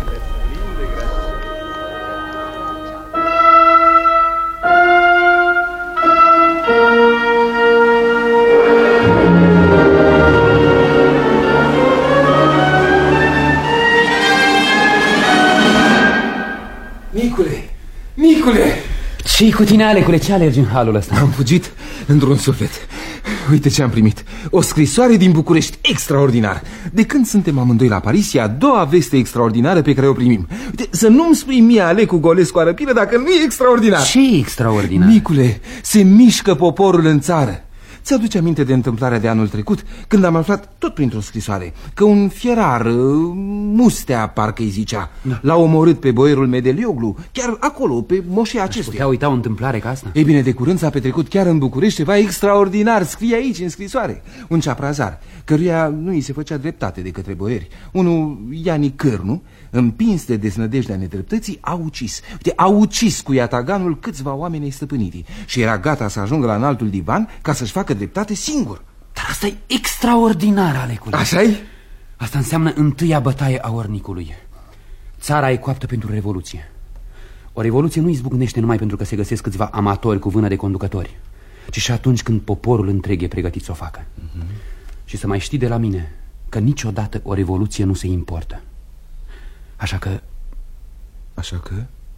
Nicule! Ce-i cu tine, Alecule? Ce alergi în halul ăsta? Am fugit într-un suflet. Uite ce am primit. O scrisoare din București, extraordinar. De când suntem amândoi la Paris, e a doua veste extraordinară pe care o primim. Uite, să nu-mi spui mie Alecu Golescu Arăpilă dacă nu e extraordinar. Ce e extraordinar? Nicule, se mișcă poporul în țară. Ți-aduce aminte de întâmplarea de anul trecut, când am aflat, tot printr-o scrisoare, că un fierar, Mustea, parcă îi zicea, l-a omorât pe boierul Medelioglu, chiar acolo, pe moșea acestuia. Putea uita o întâmplare ca asta? Ei bine, de curând s-a petrecut chiar în București ceva extraordinar, scrie aici în scrisoare. Un ceaprazar, căruia nu îi se făcea dreptate de către boieri. Unul, Iani Cârnu, împins de deznădejdea nedreptății, a ucis. Uite, a ucis cu iataganul câțiva oameni ai stăpânirii și era gata să ajungă la înaltul divan ca să-și facă dreptate singur. Dar asta e extraordinar, Alecule. Așa-i? Asta înseamnă întâia bătaie a ornicului. Țara e coaptă pentru revoluție. O revoluție nu izbucnește numai pentru că se găsesc câțiva amatori cu vână de conducători, ci și atunci când poporul întreg e pregătit să o facă. Și să mai știi de la mine că niciodată o revoluție nu se importă. Așa că... Așa că?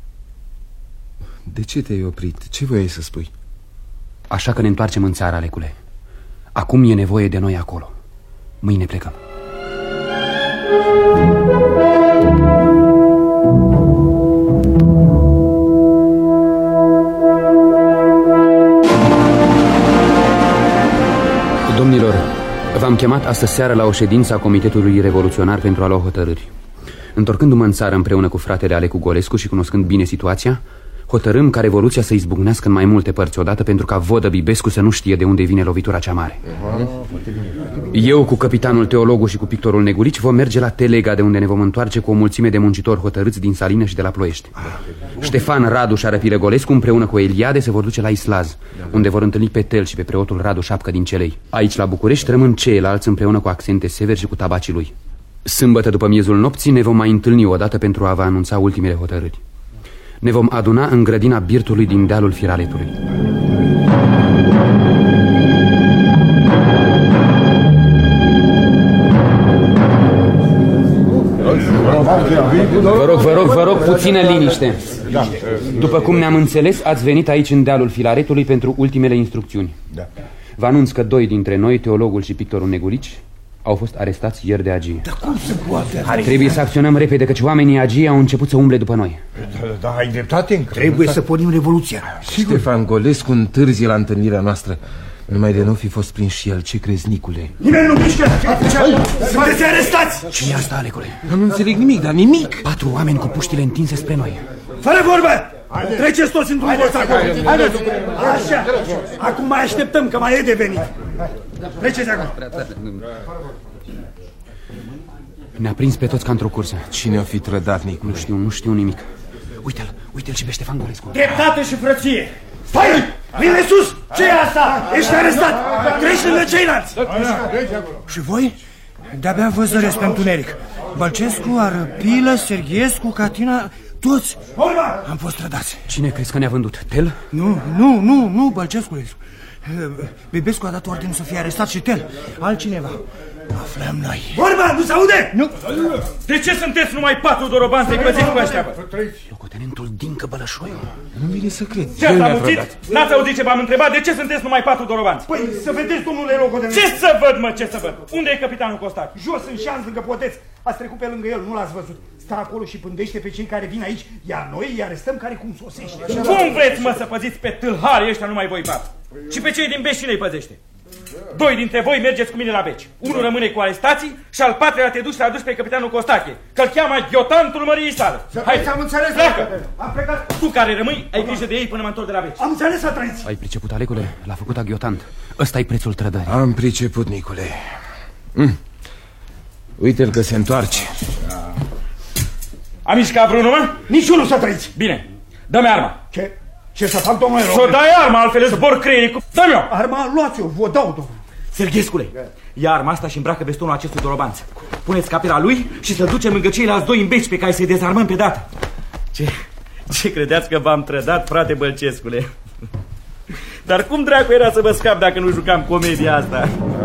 De ce te-ai oprit? Ce voiai să spui? Așa că ne întoarcem în țară, Alecule. Acum e nevoie de noi acolo. Mâine plecăm. Domnilor, v-am chemat astăzi seară la o ședință a Comitetului Revoluționar pentru a lua hotărâri. Întorcându-mă în țară împreună cu fratele Alecu Golescu și cunoscând bine situația, hotărâm ca revoluția să izbucnească în mai multe părți odată, pentru ca Vodă Bibescu să nu știe de unde vine lovitura cea mare. Eu cu capitanul Teologu și cu pictorul Negurici vom merge la Telega, de unde ne vom întoarce cu o mulțime de muncitori hotărâți din Salină și de la Ploiești. Ștefan, Radu și Arăpile Golescu împreună cu Eliade se vor duce la Islaz, unde vor întâlni pe Tel și pe preotul Radu Șapcă din Celei. Aici la București rămân ceilalți împreună cu Accente Sever și cu tabacii lui. Sâmbătă după miezul nopții ne vom mai întâlni odată pentru a vă anunța ultimele hotărâri. Ne vom aduna în grădina birtului din dealul Firaletului. Vă rog, puțină liniște. După cum ne-am înțeles, ați venit aici în dealul Filaretului pentru ultimele instrucțiuni. Vă anunț că 2 dintre noi, teologul și pictorul Negurici, au fost arestați ieri de agie. Dar cum se poate? Trebuie să acționăm repede, căci oamenii agie au început să umble după noi. Da, ai dreptate. Trebuie să pornim revoluția. Ștefan Golescu întârzie la întâlnirea noastră. Numai de nu fi fost prins și el, ce crezi, Nicule? Nimeni nu mișcă! Sunteți arestați! Ce-i asta, Alecule? Nu înțeleg nimic, dar nimic! 4 oameni cu puștile întinse spre noi. Fără vorbă! Treceți toți într-un colț acolo! Haideți! Așa! Acum mai așteptăm, că mai e de venit. Treceți acolo! Ne-a prins pe toți ca într-o cursă. Cine o fi trădat, Nicule? Nu știu nimic. Uite-l ce bește Fangolescu. Dreptate și frăție! Stai! Vine sus! Ce e asta? Ești arestat! Treci lângă ceilalți! Și voi? De-abia vă zăresc pe întuneric. Bălcescu, Arăpilă, Serghescu, Catina... Toți am fost trădați. Cine crezi că ne-a vândut? Tel? Nu, Bălcescu. Bebescu a dat ordine să fie arestat și Tel. Altcineva. Aflăm noi. Vorba, nu se aude? Nu. De ce sunteți numai 4 dorobanți să-i păziți cu ăștia? Locotenentul Dincă Bălășoiu. Nu vine să cred. Ce ați auzit? N-ați auzit ce v-am întrebat? De ce sunteți numai 4 dorobanți? Păi, să vedeți, domnule locotenent. Ce să văd, mă, ce să văd? Unde e capitanul Costache? Jos, în șanț, lângă podeț. Ați trecut pe lângă el, nu l-ați văzut. Stă acolo și pândește pe cei care vin aici, iar noi îi arestăm care cum sosește. Cum vreți, mă, să păziți pe tâlharii ăștia numai voi 4? Și pe cei din Beci cine îi păzește? 2 dintre voi mergeți cu mine la Beci. Unul rămâne cu arestații și al 4-lea te duci să aduci pe capitanul Costache, că-l cheamă ghiotantul măriei sale. Hai, am înțeles. Pleacă. Am plecat. Tu care rămâi, ai grijă de ei până mă întorc de la Beci. Am înțeles, să trăiți. Ai priceput, Alecule? L-a făcut aghiotant. Ăsta-i prețul trădării. Am priceput, Nicule. Uite-l că se întoarce. A mișcat vreunul, mă? Niciunul, să trăiți. Bine, dă-mi arma. Ce să fac, domnule? Să dai arma, altfel îți zbor creierii cu... Dă-mi-o! Arma, luați-o, vă dau, domnule. Serghescule, ia arma asta și îmbracă vestonul acestui dorobanț. Puneți capera lui și să-l ducem lângă ceilalți 2 în Beci pe care să-i dezarmăm pe dată. Ce credeați că v-am trădat, frate Bălcescule? Dar cum dracu era să vă scap dacă nu jucam comedia asta?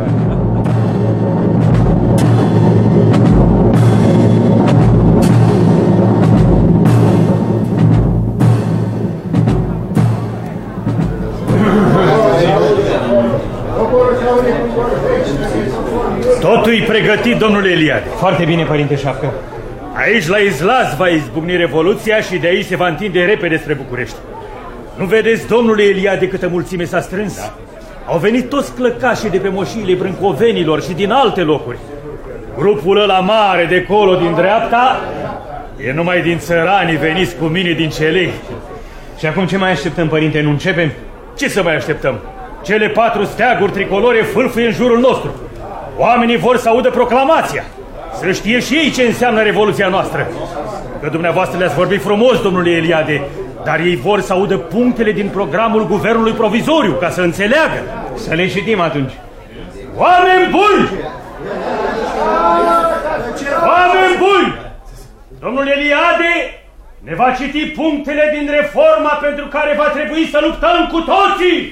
Totul-i pregătit, domnule Eliade. Foarte bine, părinte Șapcă. Aici, la Izlaz, va izbucni revoluția și de aici se va întinde repede spre București. Nu vedeți, domnule Eliade, câtă mulțime s-a strâns? Da. Au venit toți clăcașii de pe moșiile brâncovenilor și din alte locuri. Grupul ăla mare de colo din dreapta e numai din țăranii veniți cu mine din Celei. Și acum ce mai așteptăm, părinte? Nu începem? Ce să mai așteptăm? Cele 4 steaguri tricolore fâlfâie în jurul nostru. Oamenii vor să audă proclamația, să știe și ei ce înseamnă revoluția noastră. Că dumneavoastră le-ați vorbit frumos, domnule Eliade, dar ei vor să audă punctele din programul guvernului provizoriu, ca să înțeleagă. Să le citim atunci. Oameni buni! Oameni buni! Domnul Eliade ne va citi punctele din reforma pentru care va trebui să luptăm cu toții!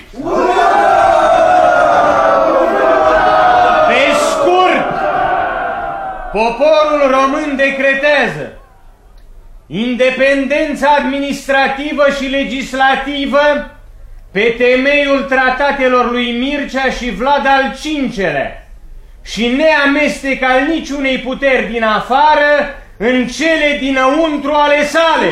Pe scurt, poporul român decretează independența administrativă și legislativă pe temeiul tratatelor lui Mircea și Vlad al V-lea și neamestec al niciunei puteri din afară în cele dinăuntru ale sale.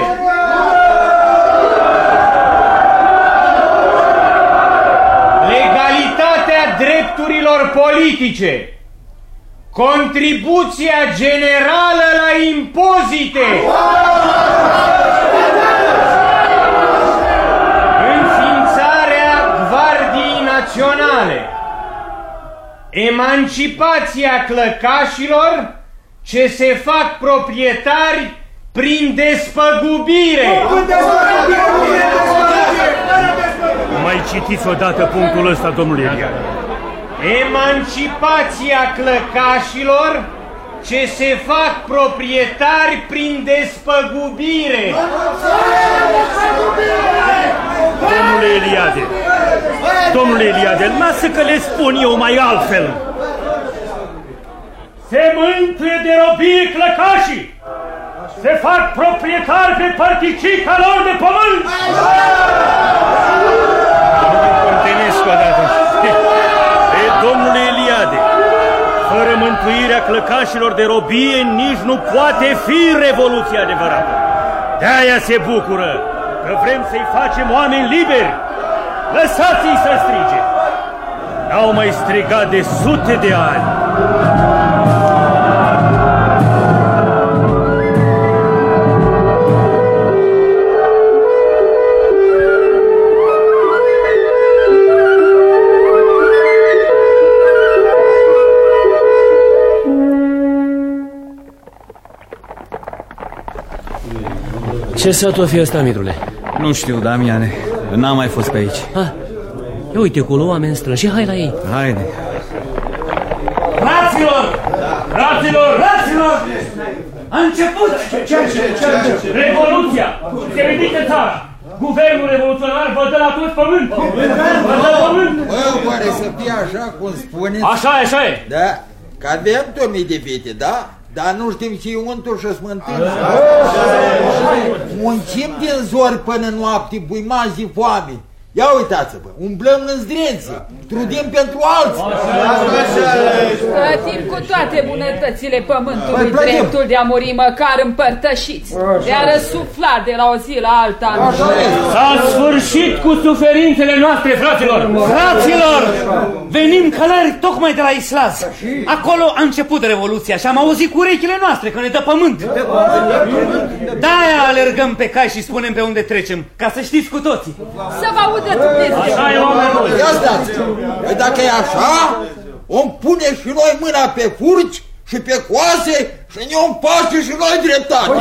Legalitatea drepturilor politice, contribuția generală la impozite, înființarea Gvardiei Naționale, emancipația clăcașilor ce se fac proprietari prin despăgubire. Mai citiți odată punctul ăsta, domnule Eliade. Emancipația clăcașilor ce se fac proprietari prin despăgubire. Domnule Eliade, lasă că le spun eu mai altfel. Se mântuie de robie clăcașii, se fac proprietari pe părticica lor de pământ. Contenesc odată. Domnule Eliade, fără mântuirea clăcașilor de robie nici nu poate fi revoluția adevărată. De-aia se bucură că vrem să-i facem oameni liberi. Lăsați-i să strige. N-au mai strigat de sute de ani. Ce sat o fi ăsta, Mirule? Nu știu, Damiane. N-am mai fost pe aici. Ha, ia uite acolo oameni strânși, hai la ei. Haide. Fraților! Fraților! A început! Ce? Revoluția! Se ridică țara! Guvernul revoluționar vă dă la toți pământul! Vă dă pământul! Bă, oare să fie așa cum spuneți? Așa e! Da, că avem 2000 de vite, da? Dar nu știm și untul și smântână. Muncim din zor până noapte, buimași de foame. Ia uitați-vă, umblăm în zdrențe, trudim pentru alții. Plătim cu toate bunătățile pământului dreptul de a muri măcar împărtășiți, de a răsufla de la o zi la alta. S-a sfârșit cu suferințele noastre, fraților! Fraților! Venim călări tocmai de la Islaz. Acolo a început revoluția și am auzit cu urechile noastre că ne dă pământ. De-aia alergăm pe cai și spunem pe unde trecem, ca să știți cu toții. Să vă audă Dumnezeu. Așa e, oameni. Ia stați! Păi dacă e așa, om pune și noi mâna pe furci și pe coase și ne-om face și noi dreptate.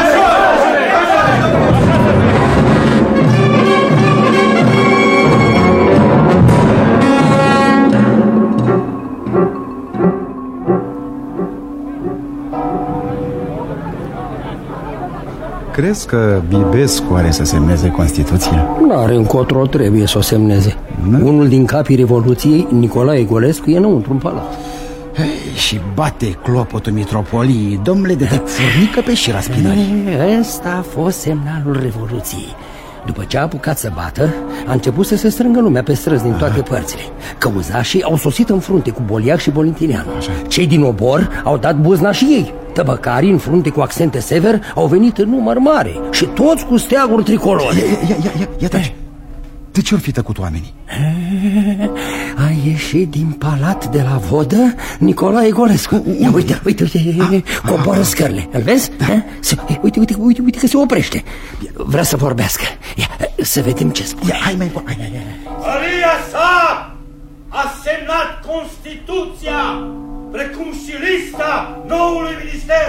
Crezi că Bibescu are să semneze Constituția? N-are încotro, trebuie să o semneze. Unul din capii Revoluției, Nicolae Egolescu, e înăuntru în palat. Și bate clopotul mitropoliei, domnule, de furnică pe șira spinării. Ăsta a fost semnalul Revoluției. După ce a apucat să bată, a început să se strângă lumea pe străzi din toate părțile. Căuzașii au sosit în frunte cu Boliac și Bolintinianu. Cei din obor au dat buzna și ei. Tăbăcarii în frunte cu accente sever au venit în număr mare și toți cu steaguri tricolore. Ia taci. De ce-or fi tăcut oamenii? A ieșit din palat de la vodă Nicolae Egolescu. Uite, coboară scările. Îl vezi? Uite că se oprește. Vrea să vorbească. Ia, să vedem ce spune. Hai. Maria sa a semnat Constituția, precum și lista noului minister.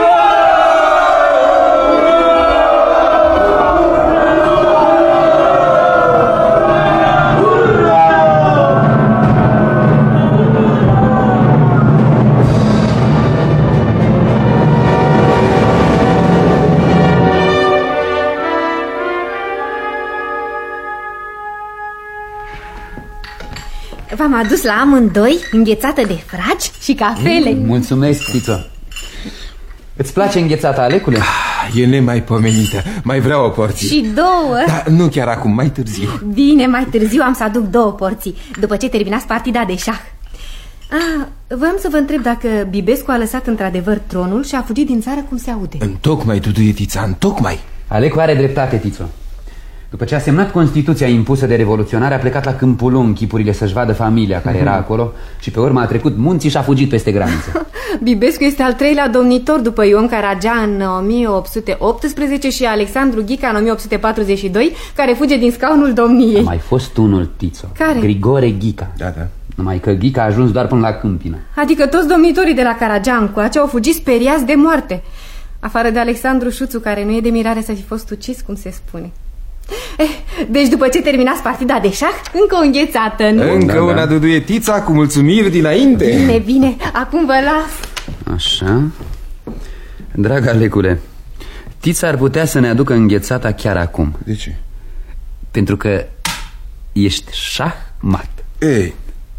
V-am adus la amândoi înghețată de fragi și cafele. Mulțumesc, Tiță. Îți place înghețata, Alecule? E nemaipomenită. Mai vreau o porție. Și două. Da, nu chiar acum, mai târziu. Bine, mai târziu am să aduc 2 porții, după ce terminați partida de șah. Voiam să vă întreb dacă Bibescu a lăsat într-adevăr tronul și a fugit din țară cum se aude. Întocmai, Duduie, Tița, întocmai. Alecu are dreptate, Tiță. După ce a semnat Constituția impusă de revoluționare, a plecat la Câmpul Lung, chipurile să-și vadă familia care era acolo, și pe urmă a trecut munții și a fugit peste graniță. Bibescu este al 3-lea domnitor după Ion Caragea în 1818 și Alexandru Ghica în 1842, care fuge din scaunul domniei. A mai fost unul, Tiță. Care? Grigore Ghica. Da. Numai că Ghica a ajuns doar până la Câmpina. Adică toți domnitorii de la Caragea încoace au fugit speriați de moarte, afară de Alexandru Șuțu, care nu e de mirare să fi fost ucis, cum se spune. Deci după ce terminați partida de șah, încă o înghețată, nu? Încă una, Duduie, Tița, cu mulțumiri dinainte. Bine, acum vă las. Așa. Dragă Alecule, Tița ar putea să ne aducă înghețata chiar acum. De ce? Pentru că ești șah-mat. Ei.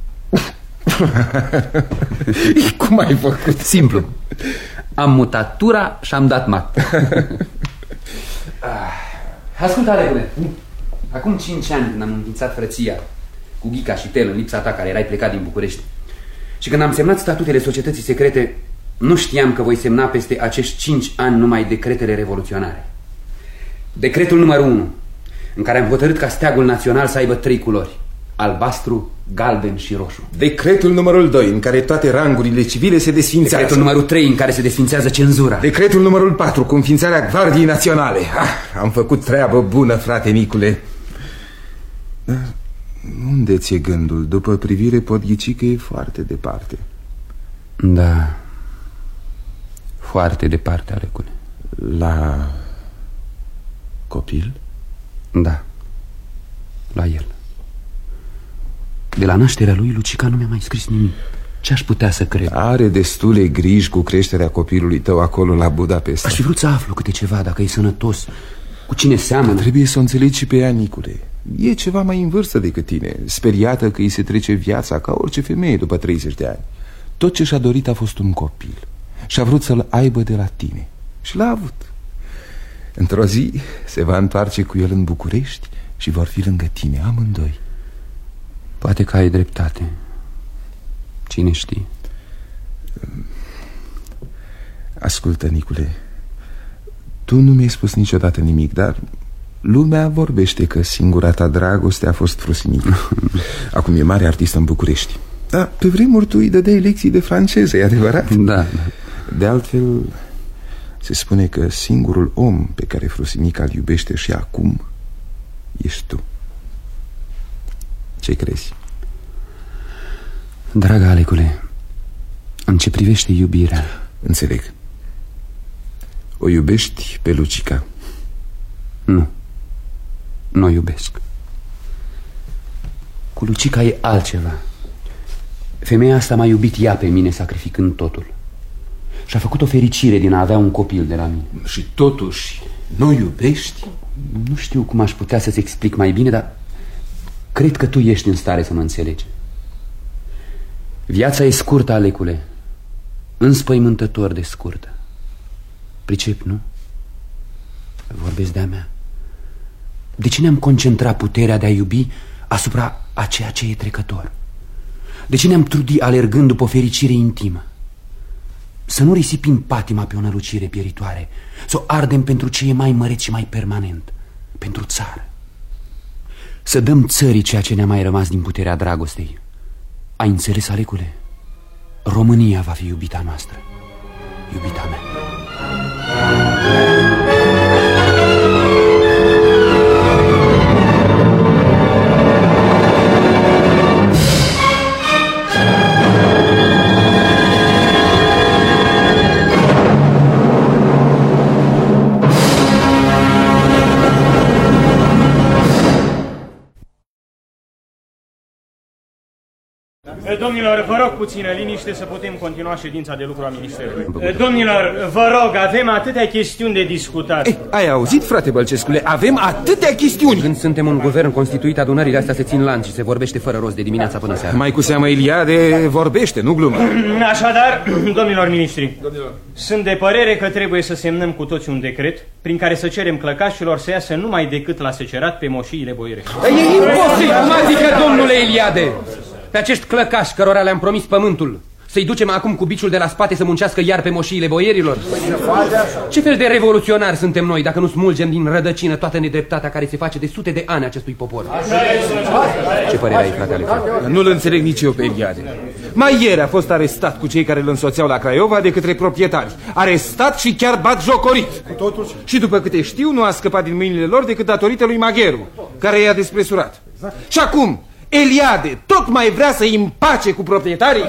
Cum ai făcut? Simplu. Am mutat tura și am dat mat. Ascultă, Alecule, acum 5 ani când am înființat frăția cu Ghica și Tel în lipsa ta, care erai plecat din București, și când am semnat statutele societății secrete, nu știam că voi semna peste acești 5 ani numai decretele revoluționare. Decretul numărul 1, în care am hotărât ca steagul național să aibă 3 culori: albastru, galben și roșu. Decretul numărul 2, în care toate rangurile civile se desfințează. Decretul numărul 3, în care se desfințează cenzura. Decretul numărul 4, cu înființarea Gvardiei Naționale. Am făcut treabă bună, frate Nicule. Unde ți-e gândul? După privire pot ghici că e foarte departe. Da, foarte departe, Alecule. La copil? Da, la el. De la nașterea lui, Lucica nu mi-a mai scris nimic. Ce aș putea să cred? Are destule griji cu creșterea copilului tău acolo la Budapesta. Aș fi vrut să aflu câte ceva, dacă e sănătos, cu cine seamănă. Trebuie să o înțelegi și pe ea, Nicule. E ceva mai în vârstă decât tine, speriată că îi se trece viața ca orice femeie după 30 de ani. Tot ce și-a dorit a fost un copil și a vrut să-l aibă de la tine. Și l-a avut. Într-o zi se va întoarce cu el în București și vor fi lângă tine amândoi. Poate că ai dreptate. Cine știe? Ascultă, Nicule, tu nu mi-ai spus niciodată nimic, dar lumea vorbește că singura ta dragoste a fost Frosinică. Acum e mare artist în București. Dar pe vremuri tu îi dădeai lecții de franceză, e adevărat? Da. De altfel, se spune că singurul om pe care Frosinica îl iubește și acum ești tu. Ce crezi? Dragă Alecule, în ce privește iubirea... Înțeleg. O iubești pe Lucica? Nu. Nu o iubesc. Cu Lucica e altceva. Femeia asta m-a iubit ea pe mine, sacrificând totul. Și-a făcut o fericire din a avea un copil de la mine. Și totuși nu iubești? Nu știu cum aș putea să-ți explic mai bine, dar cred că tu ești în stare să mă înțelegi. Viața e scurtă, Alecule, înspăimântător de scurtă. Pricep, nu? Vorbesc de-a mea. De ce ne-am concentrat puterea de a iubi asupra a ceea ce e trecător? De ce ne-am trudit alergând după o fericire intimă? Să nu risipim patima pe o nălucire pieritoare, să o ardem pentru ce e mai măreț și mai permanent, pentru țară. Să dăm țării ceea ce ne-a mai rămas din puterea dragostei. Ai înțeles, Alecule? România va fi iubita noastră, iubita mea. Domnilor, vă rog puțină liniște să putem continua ședința de lucru a Ministerului. Domnilor, vă rog, avem atâtea chestiuni de discutat. Ai auzit, frate Bălcescule? Avem atâtea chestiuni. Când suntem un guvern constituit, adunările astea se țin lanț și se vorbește fără rost de dimineața până seara. Mai cu seamă Iliade vorbește, nu glumă. Așadar, domnilor ministri, sunt de părere că trebuie să semnăm cu toți un decret prin care să cerem clăcașilor să iasă numai decât la secerat pe moșiile boierești. E imposibil, cum adică, domnule Iliade? Pe acești clăcași cărora le-am promis pământul, să-i ducem acum cu biciul de la spate să muncească iar pe moșiile boierilor? Ce fel de revoluționari suntem noi dacă nu smulgem din rădăcină toată nedreptatea care se face de sute de ani acestui popor? Ce părere ai, frate Alexe? Nu-l înțeleg nici eu pe Iliade. Mai ieri a fost arestat cu cei care îl însoțeau la Craiova de către proprietari. Arestat și chiar batjocorit. Și după câte știu, nu a scăpat din mâinile lor decât datorită lui Magheru, care i-a despresurat. Și acum Eliade tot mai vrea să-i împace cu proprietarii?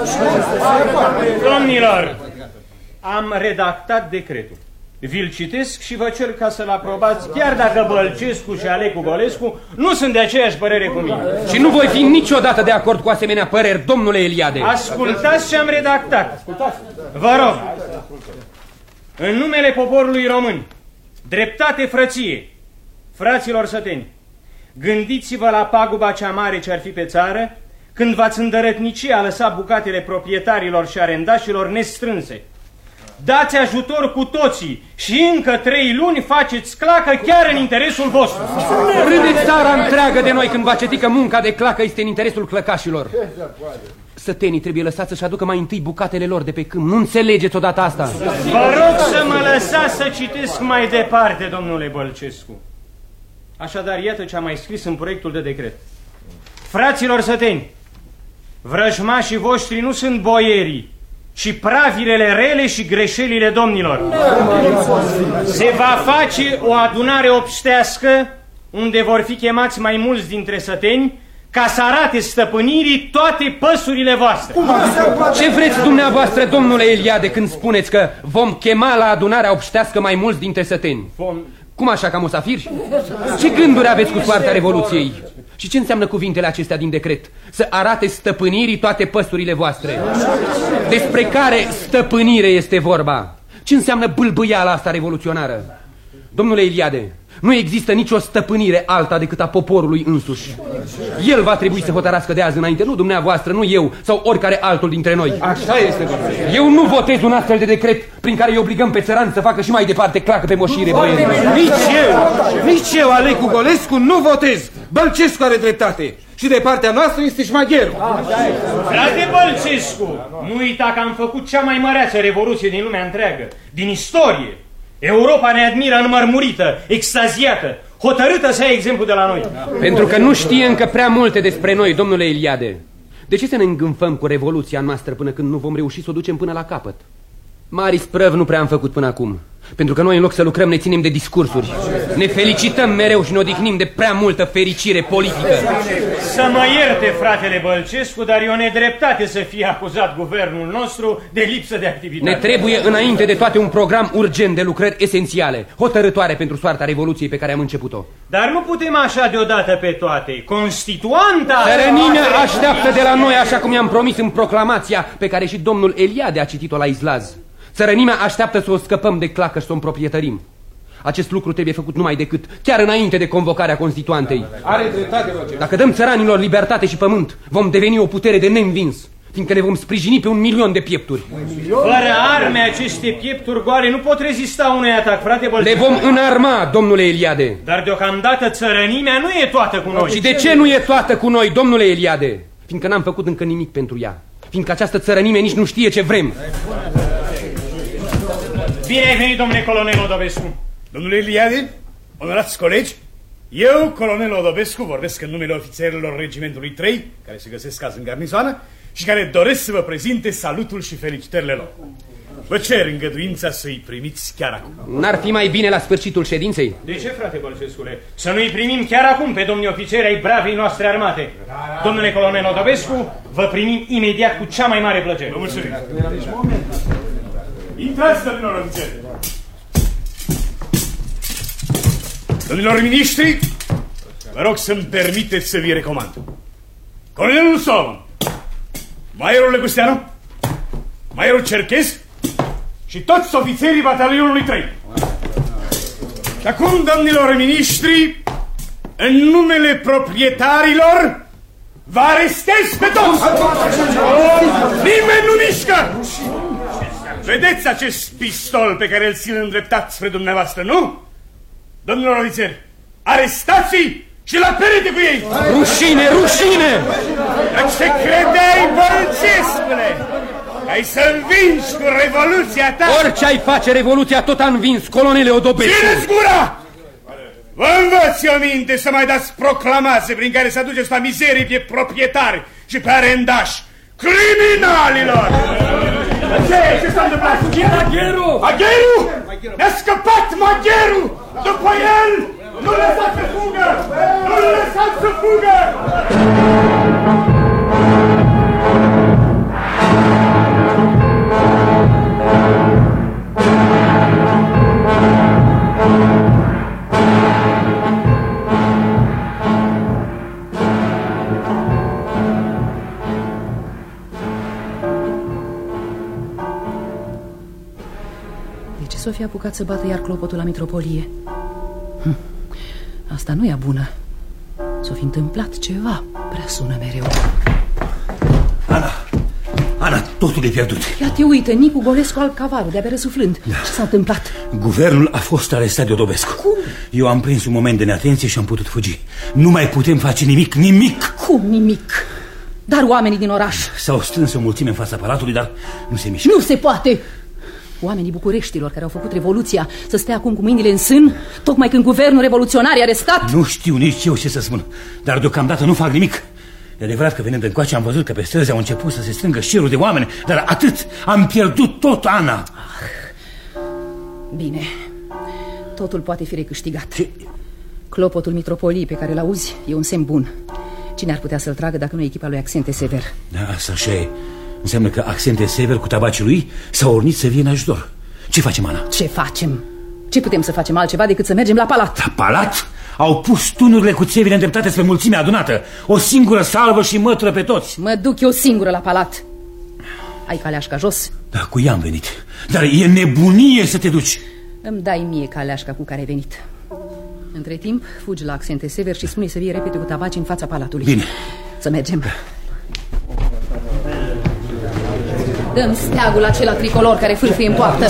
Domnilor, am redactat decretul. Vi-l citesc și vă cer ca să-l aprobați, chiar dacă Bălcescu și Alecu Golescu nu sunt de aceeași părere cu mine. Și nu voi fi niciodată de acord cu asemenea păreri, domnule Eliade. Ascultați ce am redactat. Vă rog, în numele poporului român, dreptate, frăție, fraților săteni, gândiți-vă la paguba cea mare ce ar fi pe țară când v-ați îndărătnici a lăsat bucatele proprietarilor și arendașilor nestrânse. Dați ajutor cu toții și încă 3 luni faceți clacă chiar în interesul vostru. Râdeți țara întreagă de noi când va citi că munca de clacă este în interesul clăcașilor. Sătenii trebuie lăsați să-și aducă mai întâi bucatele lor de pe câmp. Nu înțelegeți odată asta? Vă rog să mă lăsați să citesc mai departe, domnule Bălcescu. Așadar, iată ce am mai scris în proiectul de decret. Fraților săteni, vrăjmașii voștri nu sunt boierii, ci pravirele rele și greșelile domnilor. Se va face o adunare obștească unde vor fi chemați mai mulți dintre săteni ca să arate stăpânirii toate păsurile voastre. Ce vreți dumneavoastră, domnule Eliade, când spuneți că vom chema la adunarea obștească mai mulți dintre săteni? Cum așa, ca musafiri? Ce gânduri aveți cu soarta Revoluției? Și ce înseamnă cuvintele acestea din decret? Să arate stăpânirii toate păsurile voastre. Despre care stăpânire este vorba? Ce înseamnă bâlbâiala asta revoluționară? Domnule Eliade, nu există nicio stăpânire alta decât a poporului însuși. El va trebui să hotărască de azi înainte, nu dumneavoastră, nu eu sau oricare altul dintre noi. Așa este, domnule. Eu nu votez un astfel de decret prin care îi obligăm pe țărani să facă și mai departe clacă pe moșire boierilor. Nici eu, Alecu Golescu, nu votez. Bălcescu are dreptate. Și de partea noastră este șmagherul. Frate Bălcescu, nu uita că am făcut cea mai măreață revoluție din lumea întreagă, din istorie. Europa ne admiră înmărmurită, extaziată, hotărâtă să ia exemplu de la noi. Pentru că nu știe încă prea multe despre noi, domnule Eliade. De ce să ne îngânfăm cu revoluția noastră până când nu vom reuși să o ducem până la capăt? Mari sprăvi nu prea am făcut până acum. Pentru că noi, în loc să lucrăm, ne ținem de discursuri. Ne felicităm mereu și ne odihnim de prea multă fericire politică. Să mă ierte, fratele Bălcescu, dar e o nedreptate să fie acuzat guvernul nostru de lipsă de activitate. Ne trebuie înainte de toate un program urgent de lucrări esențiale, hotărâtoare pentru soarta revoluției pe care am început-o. Dar nu putem așa deodată pe toate. Constituanta... Țărănimea așteaptă de la noi, așa cum i-am promis în proclamația pe care și domnul Eliade a citit-o la Izlaz. Țărănimea așteaptă să o scăpăm de clacă și să o împroprietărim. Acest lucru trebuie făcut numai decât chiar înainte de convocarea Constituantei. Are dreptate, Roger. Dacă dăm țăranilor libertate și pământ, vom deveni o putere de neînvins, fiindcă ne vom sprijini pe 1.000.000 de piepturi. Fără arme, aceste piepturi goale nu pot rezista unui atac, frate Bălcescu. Le vom înarma, domnule Eliade. Dar deocamdată țărănimea nu e toată cu noi. Și de ce nu e toată cu noi, domnule Eliade? Fiindcă n-am făcut încă nimic pentru ea. Fiindcă această țărănime nici nu știe ce vrem. Bine ai venit, domnule colonel Odobescu. Domnule Eliade, onorați colegi, eu, colonel Odobescu, vorbesc în numele ofițerilor regimentului 3, care se găsesc azi în garnizoană și care doresc să vă prezinte salutul și felicitările lor. Vă cer îngăduința să-i primiți chiar acum. N-ar fi mai bine la sfârșitul ședinței? De ce, frate Bălcescule? Să nu-i primim chiar acum pe domnii ofițeri ai bravei noastre armate. Domnule colonel Odobescu, vă primim imediat cu cea mai mare plăcere. Vă mulțumim. Intrați, domnilor ofițeri. Domnilor miniștri, vă rog să-mi permiteți să vi recomand colonelul Solomon, maierul Legusteanu, maierul Cerchez și toți ofițerii batalionului 3. Și acum, domnilor miniștri, în numele proprietarilor, vă arestez pe toți! Nimeni nu mișcă! Vedeți acest pistol pe care îl țin îndreptat spre dumneavoastră, nu? Domnilor ofițeri, arestați-i și la perete cu ei! Rușine, rușine! Dar ce credeai, Bălcescule? Ai să învingi cu revoluția ta? Orice ai face, revoluția tot a învins, colonele Odobescu! Țineți gura! Vă învăț eu minte să mai dați proclamații prin care să aduceți la mizerie pe proprietari și pe arendași criminalilor! Ce s-a întâmplat? Magheru! Magheru! Ne-a scăpat Magheru! După el! Nu lăsați să fugă! Nu lăsați să fugă! S-o fi apucat să bată iar clopotul la mitropolie. Asta nu e bună. S-o fi întâmplat ceva. Prea sună mereu. Ana, totul e pierdut. Ia te uite, Nicu Golescu al cavarul, de-abia răsuflând. Ce s-a întâmplat? Guvernul a fost arestat de Odobescu. Cum? Eu am prins un moment de neatenție și am putut fugi. Nu mai putem face nimic. Cum nimic? Dar oamenii din oraș S-au strâns o mulțime în fața palatului, dar nu se mișcă. Nu se poate! Oamenii Bucureștilor care au făcut revoluția să stea acum cu mâinile în sân, tocmai când guvernul revoluționar i-a arestat? Nu știu nici eu ce să spun, dar deocamdată nu fac nimic. E adevărat că venind încoace am văzut că pe străzi au început să se strângă șiruri de oameni, dar atât, am pierdut tot, Ana. Bine, totul poate fi recâștigat. Clopotul mitropoliei pe care l-auzi e un semn bun. Cine ar putea să-l tragă dacă nu e echipa lui Axente Sever? Da, asta așa e. Înseamnă că Axente Sever cu tabacii lui s-a ornit să vie în ajutor. Ce facem, Ana? Ce facem? Ce putem să facem altceva decât să mergem la palat? La palat? Au pus tunurile cu țevile îndreptate spre mulțimea adunată. O singură salvă și mătură pe toți. Mă duc eu singură la palat. Ai caleașca jos? Da, cu ea am venit. Dar e nebunie să te duci. Îmi dai mie caleașca cu care ai venit. Între timp, fugi la Axente Sever și spune să vie repede cu tabaci în fața palatului. Bine. Să mergem. Dăm steagul acela tricolor care fâlfâie în poartă.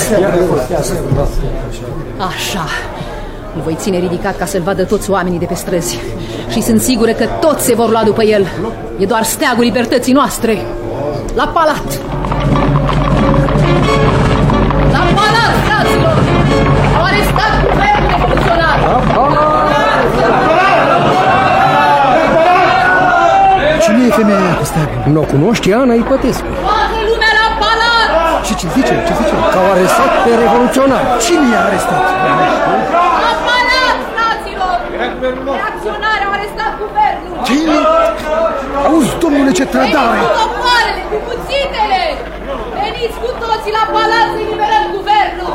Așa. Îl voi ține ridicat ca să-l vadă toți oamenii de pe străzi. Și sunt sigură că toți se vor lua după el. E doar steagul libertății noastre. La palat! La palat, fraților! Au arestat guvernul revoluționar! Cine e femeia aia cu steagul? Nu o cunoști, Ana Ipătescu. Toată lumea la palat! Și ce zice? Ce zice? Că au arestat pe revoluționar. Cine i-a arestat? La palat, fraților! Reacționari au arestat guvernul! Cine? Auzi, domnule, ce trădare! Veniți cu topoarele, cu cuțitele! Veniți cu toții la palat să eliberăm guvernul!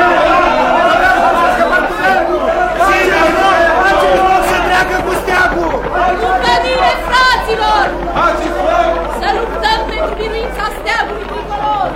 Să treacă cu steagul! După mine, fraților! Să luptăm pentru biruința steagului tricolor!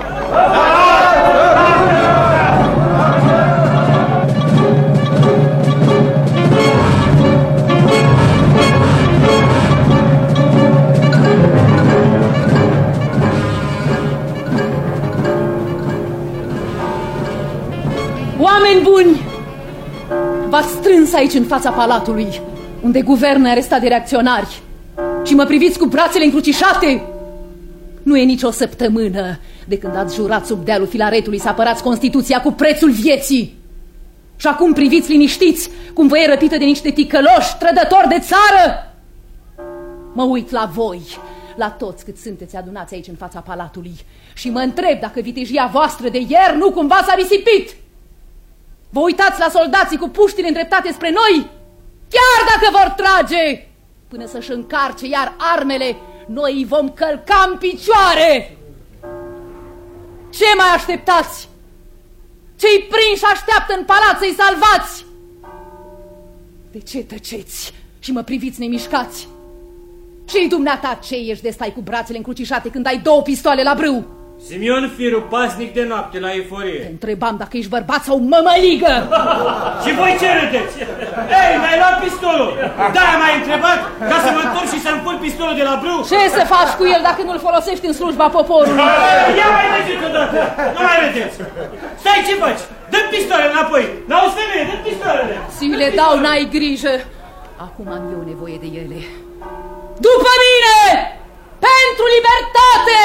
Oameni buni! V-ați strâns aici în fața palatului, unde guvernul e arestat de reacționari, și mă priviți cu brațele încrucișate? Nu e nicio săptămână de când ați jurat sub dealul Filaretului să apărați Constituția cu prețul vieții. Și acum priviți liniștiți cum vă e răpită de niște ticăloși trădători de țară. Mă uit la voi, la toți cât sunteți adunați aici în fața palatului, și mă întreb dacă vitejia voastră de ieri nu cumva s-a risipit. Vă uitați la soldații cu puștile îndreptate spre noi? Chiar dacă vor trage, până să-și încarce iar armele, noi îi vom călca în picioare. Ce mai așteptați? Cei prinși așteaptă în palat să-i salvați. De ce tăceți și mă priviți nemișcați? Și dumneata ce ești de stai cu brațele încrucișate când ai 2 pistoale la brâu? Simion Firu, pasnic de noapte la Eforie. Te întrebam dacă ești bărbat sau mămăligă. Și voi ce râdeți? Ei, mi-ai luat pistolul. Da, m-ai întrebat ca să mă întorc și să-mi pun pistolul de la brâu. Ce să faci cu el dacă nu-l folosești în slujba poporului? Ia mai văzut odată. Nu mai râdeți. Stai, ce faci? Dă pistolele înapoi. N-auzi, femeie, dă pistolele. Si le dau, n-ai grijă. Acum am eu nevoie de ele. După mine! Pentru libertate!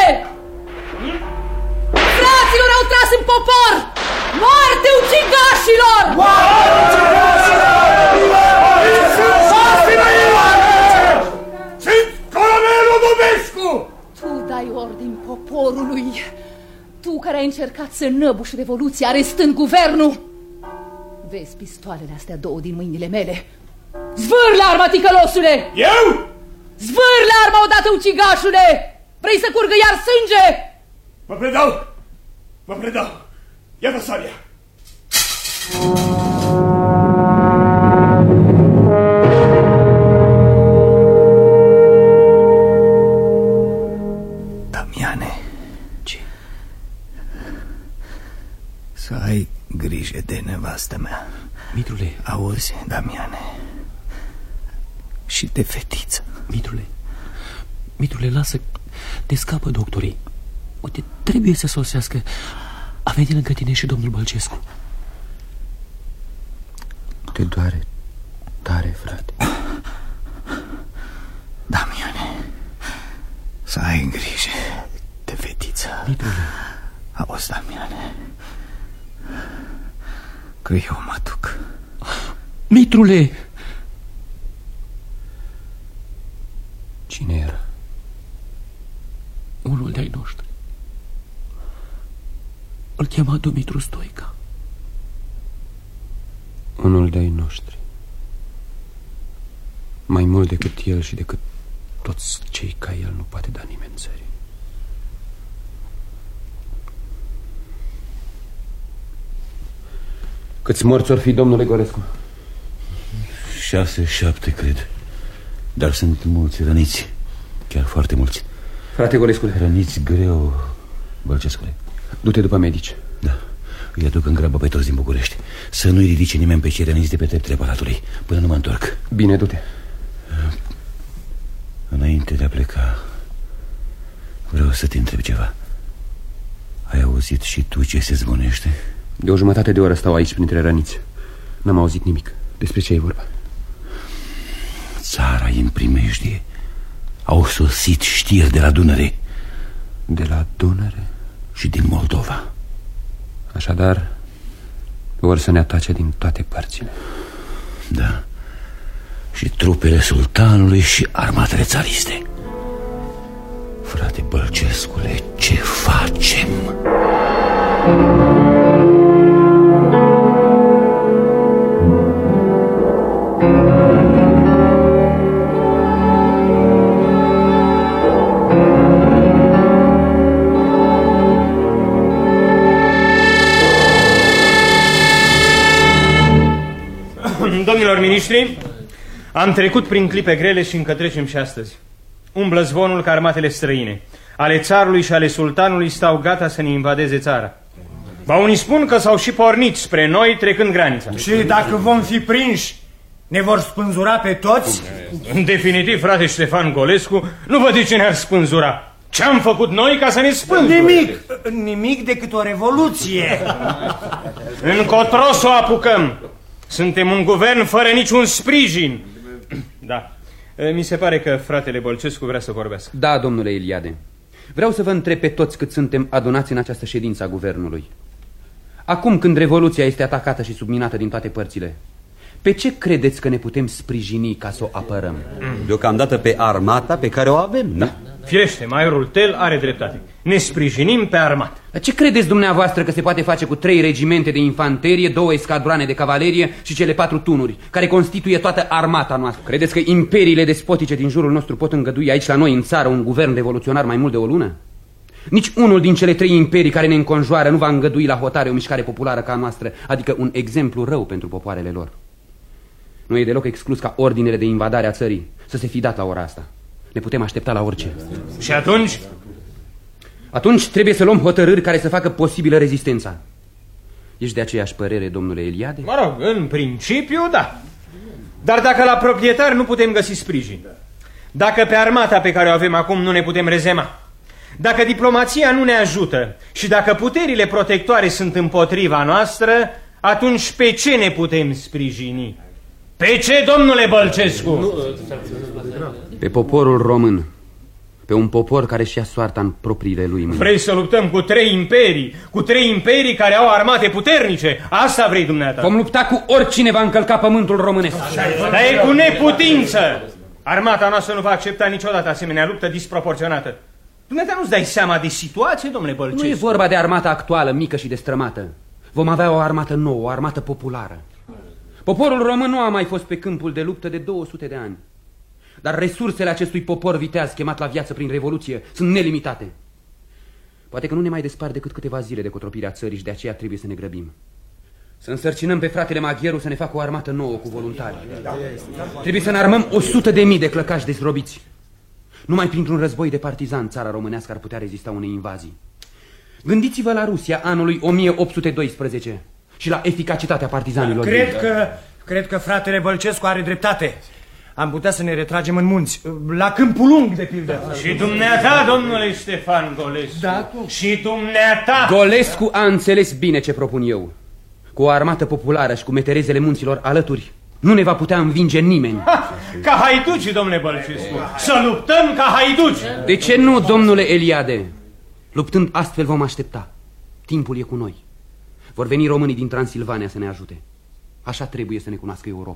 Fraților au tras în popor! Moarte ucigașilor! Sunt colonelul Dubescu! Tu dai ordini poporului. Tu care ai încercat să năbuși revoluția arestând guvernul. Vezi pistoalele astea 2 din mâinile mele. Zvârle arma, ticălosule! Eu? Zvârle arma odată, ucigașule! Vrei să curgă iar sânge? Vă predau! Vă predau! Iată sabia! Damiane. Ce? Să ai grijă de nevastă mea. Mitrule. Auzi, Damiane. Și de fetiță. Mitrule, lasă. Te scapă doctorii. Uite, trebuie să sosească. A venit lângă tine și domnul Bălcescu. Te doare tare, frate. Damiane, să ai grijă de fetiță. Mitrule. Auzi, Damiane, că eu mă duc. Mitrule! Cine era? noștri. Îl chema Dumitru Stoica. Unul de-ai noștri. Mai mult decât el și decât toți cei ca el nu poate da nimeni țării. Câți morți or fi, domnule Golescu? 6-7, cred. Dar sunt mulți răniți. Chiar foarte mulți. Frate Golescule. Răniți greu, Bălcescule. Du-te după medici. Da, îi aduc în grabă pe toți din București. Să nu-i ridice nimeni pe cei răniți de pe treptele palatului până nu mă întorc. Bine, du-te. Înainte de a pleca, vreau să te întreb ceva. Ai auzit și tu ce se zvonește? De o jumătate de oră stau aici printre răniți. N-am auzit nimic. Despre ce e vorba? Țara e în primejdie. Au sosit știri de la Dunăre. De la Dunăre? Și din Moldova. Așadar, vor să ne atace din toate părțile. Da. Și trupele sultanului și armatele țariste. Frate Bălcescule, ce facem? Domnilor miniștri, am trecut prin clipe grele și încă trecem și astăzi. Umblă zvonul că armatele străine, ale țarului și ale sultanului, stau gata să ne invadeze țara. Ba unii spun că s-au și pornit spre noi trecând granița. Și dacă vom fi prinși, ne vor spânzura pe toți? În definitiv, frate Ștefan Golescu, nu văd de ce ne-ar spânzura. Ce-am făcut noi ca să ne spânzure? Nimic decât o revoluție. Încotro să o apucăm. Suntem un guvern fără niciun sprijin. Da. Mi se pare că fratele Bălcescu vrea să vorbească. Da, domnule Iliade. Vreau să vă întreb pe toți cât suntem adunați în această ședință a guvernului. Acum când revoluția este atacată și subminată din toate părțile, pe ce credeți că ne putem sprijini ca să o apărăm? Deocamdată pe armata pe care o avem, nu? Da. Firește, maiorul Tel are dreptate. Ne sprijinim pe armată. Ce credeți dumneavoastră că se poate face cu 3 regimente de infanterie, 2 escadroane de cavalerie și cele 4 tunuri, care constituie toată armata noastră? Credeți că imperiile despotice din jurul nostru pot îngădui aici la noi în țară un guvern revoluționar mai mult de o lună? Nici unul din cele 3 imperii care ne înconjoară nu va îngădui la hotare o mișcare populară ca a noastră, adică un exemplu rău pentru popoarele lor. Nu e deloc exclus ca ordinele de invadare a țării să se fi dat la ora asta. Ne putem aștepta la orice. Și atunci? Atunci trebuie să luăm hotărâri care să facă posibilă rezistența. Ești de aceeași părere, domnule Eliade? Mă rog, în principiu, da. Dar dacă la proprietari nu putem găsi sprijin, dacă pe armata pe care o avem acum nu ne putem rezema, dacă diplomația nu ne ajută și dacă puterile protectoare sunt împotriva noastră, atunci pe ce ne putem sprijini? Pe ce, domnule Bălcescu? Pe poporul român. Pe un popor care și-a soarta în propriile lui mâini. Vrei să luptăm cu 3 imperii? Cu 3 imperii care au armate puternice? Asta vrei dumneata? Vom lupta cu oricine va încălca pământul românesc. Dar e cu neputință. Armata noastră nu va accepta niciodată asemenea luptă disproporționată. Dumneata nu-ți dai seama de situație, domnule Bălcescu? Nu e vorba de armata actuală, mică și destrămată. Vom avea o armată nouă, o armată populară. Poporul român nu a mai fost pe câmpul de luptă de 200 de ani. Dar resursele acestui popor viteaz chemat la viață prin revoluție sunt nelimitate. Poate că nu ne mai despart decât câteva zile de cotropirea țării și de aceea trebuie să ne grăbim. Să însărcinăm pe fratele Magheru să ne facă o armată nouă cu voluntari. Trebuie să înarmăm 100.000 de clăcași dezrobiți. Numai printr-un război de partizan țara românească ar putea rezista unei invazii. Gândiți-vă la Rusia anului 1812 și la eficacitatea partizanilor. Cred că fratele Bălcescu are dreptate. Am putea să ne retragem în munți, la Câmpul Lung, de pildă. Și dumneata, domnule Ștefan Golescu. Da, și dumneata. Golescu a înțeles bine ce propun eu. Cu o armată populară și cu meterezele munților alături, nu ne va putea învinge nimeni. Ca haiduci, domnule Bălcescu. Să luptăm ca haiduci. De ce nu, domnule Eliade? Luptând astfel vom aștepta. Timpul e cu noi. Vor veni românii din Transilvania să ne ajute. Așa trebuie să ne cunoască Europa.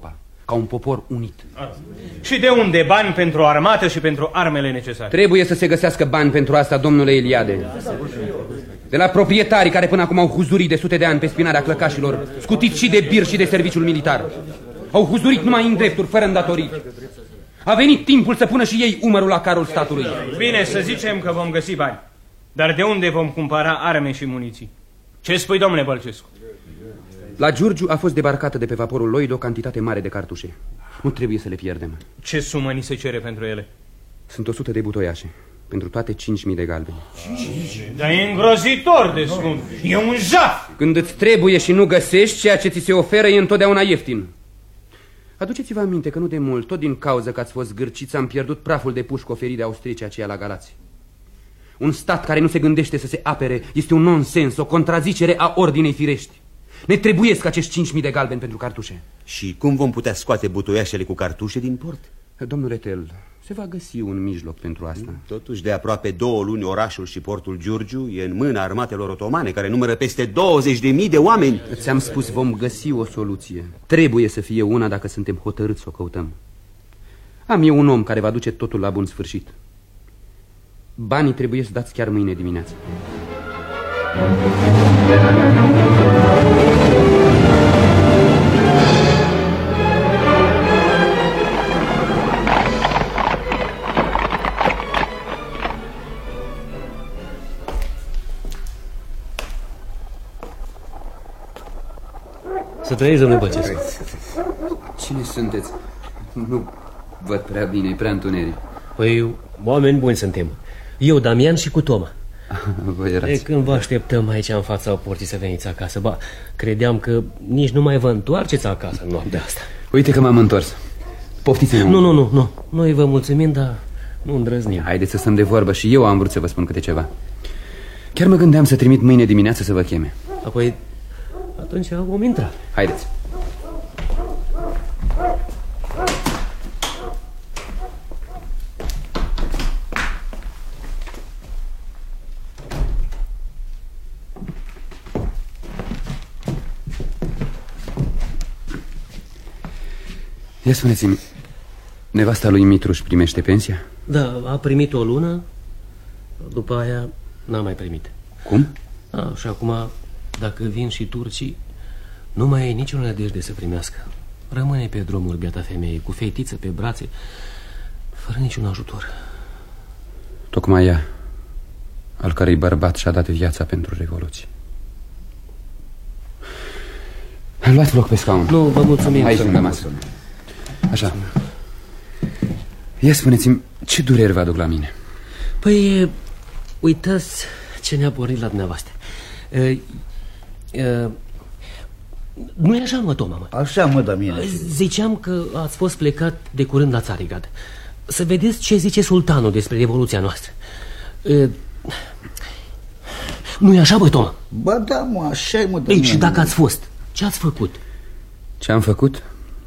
ca un popor unit. Și de unde bani pentru armată și pentru armele necesare? Trebuie să se găsească bani pentru asta, domnule Eliade. De la proprietarii care până acum au huzurit de sute de ani pe spinarea clăcașilor, scutiți și de bir și de serviciul militar. Au huzurit numai în drepturi, fără îndatorii. A venit timpul să pună și ei umărul la carul statului. Bine, să zicem că vom găsi bani. Dar de unde vom cumpăra arme și muniții? Ce spui, domnule Bălcescu? La Giurgiu a fost debarcată de pe vaporul Lloyd o cantitate mare de cartușe. Nu trebuie să le pierdem. Ce sumă ni se cere pentru ele? Sunt 100 de butoiașe. Pentru toate 5.000 de galbeni. Dar e îngrozitor de scump. E un jaf. Când îți trebuie și nu găsești, ceea ce ți se oferă e întotdeauna ieftin. Aduceți-vă aminte că nu de mult, tot din cauza că ați fost zgârciți, am pierdut praful de pușcă oferit de austriecii aceia la Galați. Un stat care nu se gândește să se apere este un nonsens, o contrazicere a ordinei firești. Ne trebuiesc acești 5.000 de galbeni pentru cartușe. Și cum vom putea scoate butoiașele cu cartușe din port? Domnule Tel, se va găsi un mijloc pentru asta. Totuși, de aproape 2 luni, orașul și portul Giurgiu e în mâna armatelor otomane, care numără peste 20.000 de oameni. Ți-am spus, vom găsi o soluție. Trebuie să fie una dacă suntem hotărâți să o căutăm. Am eu un om care va duce totul la bun sfârșit. Banii trebuie să dați chiar mâine dimineață. Să trăiești, domnule Bălcescu. Cine sunteți? Nu văd prea bine, e prea întuneric. Păi, oameni buni suntem. Eu, Damian și cu Toma. Vă erați. Când vă așteptăm aici în fața porții să veniți acasă, ba, credeam că nici nu mai vă întoarceți acasă în noaptea asta. Uite că m-am întors. Poftiți-mă. Nu. Noi vă mulțumim, dar nu îndrăznim. Haideți să stăm de vorbă și eu am vrut să vă spun câte ceva. Chiar mă gândeam să trimit mâine dimineață să vă cheme. Apoi, atunci vom intra. Haideți. Ia spuneți-mi, nevasta lui Mitru își primește pensia? Da, a primit o lună, după aia n-a mai primit. Cum? Și acum, dacă vin și turcii, nu mai e niciun nădejde să primească. Rămâne pe drumuri biata femeie, cu fetiță pe brațe, fără niciun ajutor. Tocmai ea, al cărei bărbat și-a dat viața pentru Revoluție. Luați loc pe scaun. Nu, vă mulțumim. Aici lângă masă. Așa. Ia spuneți-mi, ce dureri vă aduc la mine? Păi, uitați ce ne-a pornit la dumneavoastră. Nu-i așa, mă, Toma, mă? Așa, mă, Damian. Ziceam că ați fost plecat de curând la Țarigad. Să vedeți ce zice sultanul despre revoluția noastră. Nu-i așa, băi, Toma? Ba da, mă, așa-i, mă, Damian. Ei, și dacă ați fost, ce ați făcut? Ce am făcut?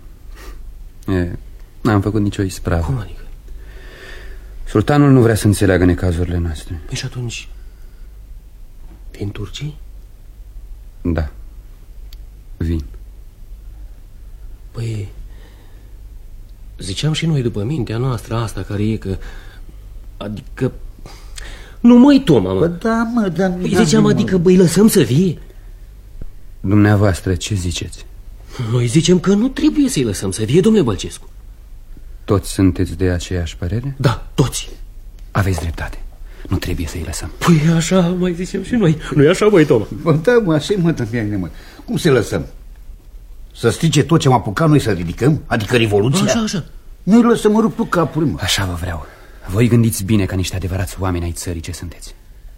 N-am făcut nicio ispravă. Cum adică? Sultanul nu vrea să înțeleagă necazurile noastre. Păi și atunci, vin turcii? Da, vin. Păi, ziceam și noi după mintea noastră asta care e că... Adică... Nu, măi, Toma, mă. Bă, da, mă, da. Păi ziceam, adică, băi, lăsăm să vie. Dumneavoastră, ce ziceți? Noi zicem că nu trebuie să-i lăsăm să vie, domnule Bălcescu. Toți sunteți de aceeași părere? Da, toți. Aveți dreptate. Nu trebuie să-i lăsăm. Păi așa mai zicem și noi. Nu-i așa, băi, Toma? Bă, da, mă, așa-i, mă, Damian, mă. Cum să lăsăm? Să strice tot ce am apucat noi să ridicăm? Adică revoluția? Așa. Noi lăsăm mă rup tu capul, mă. Așa vă vreau. Voi gândiți bine ca niște adevărați oameni ai țării ce sunteți.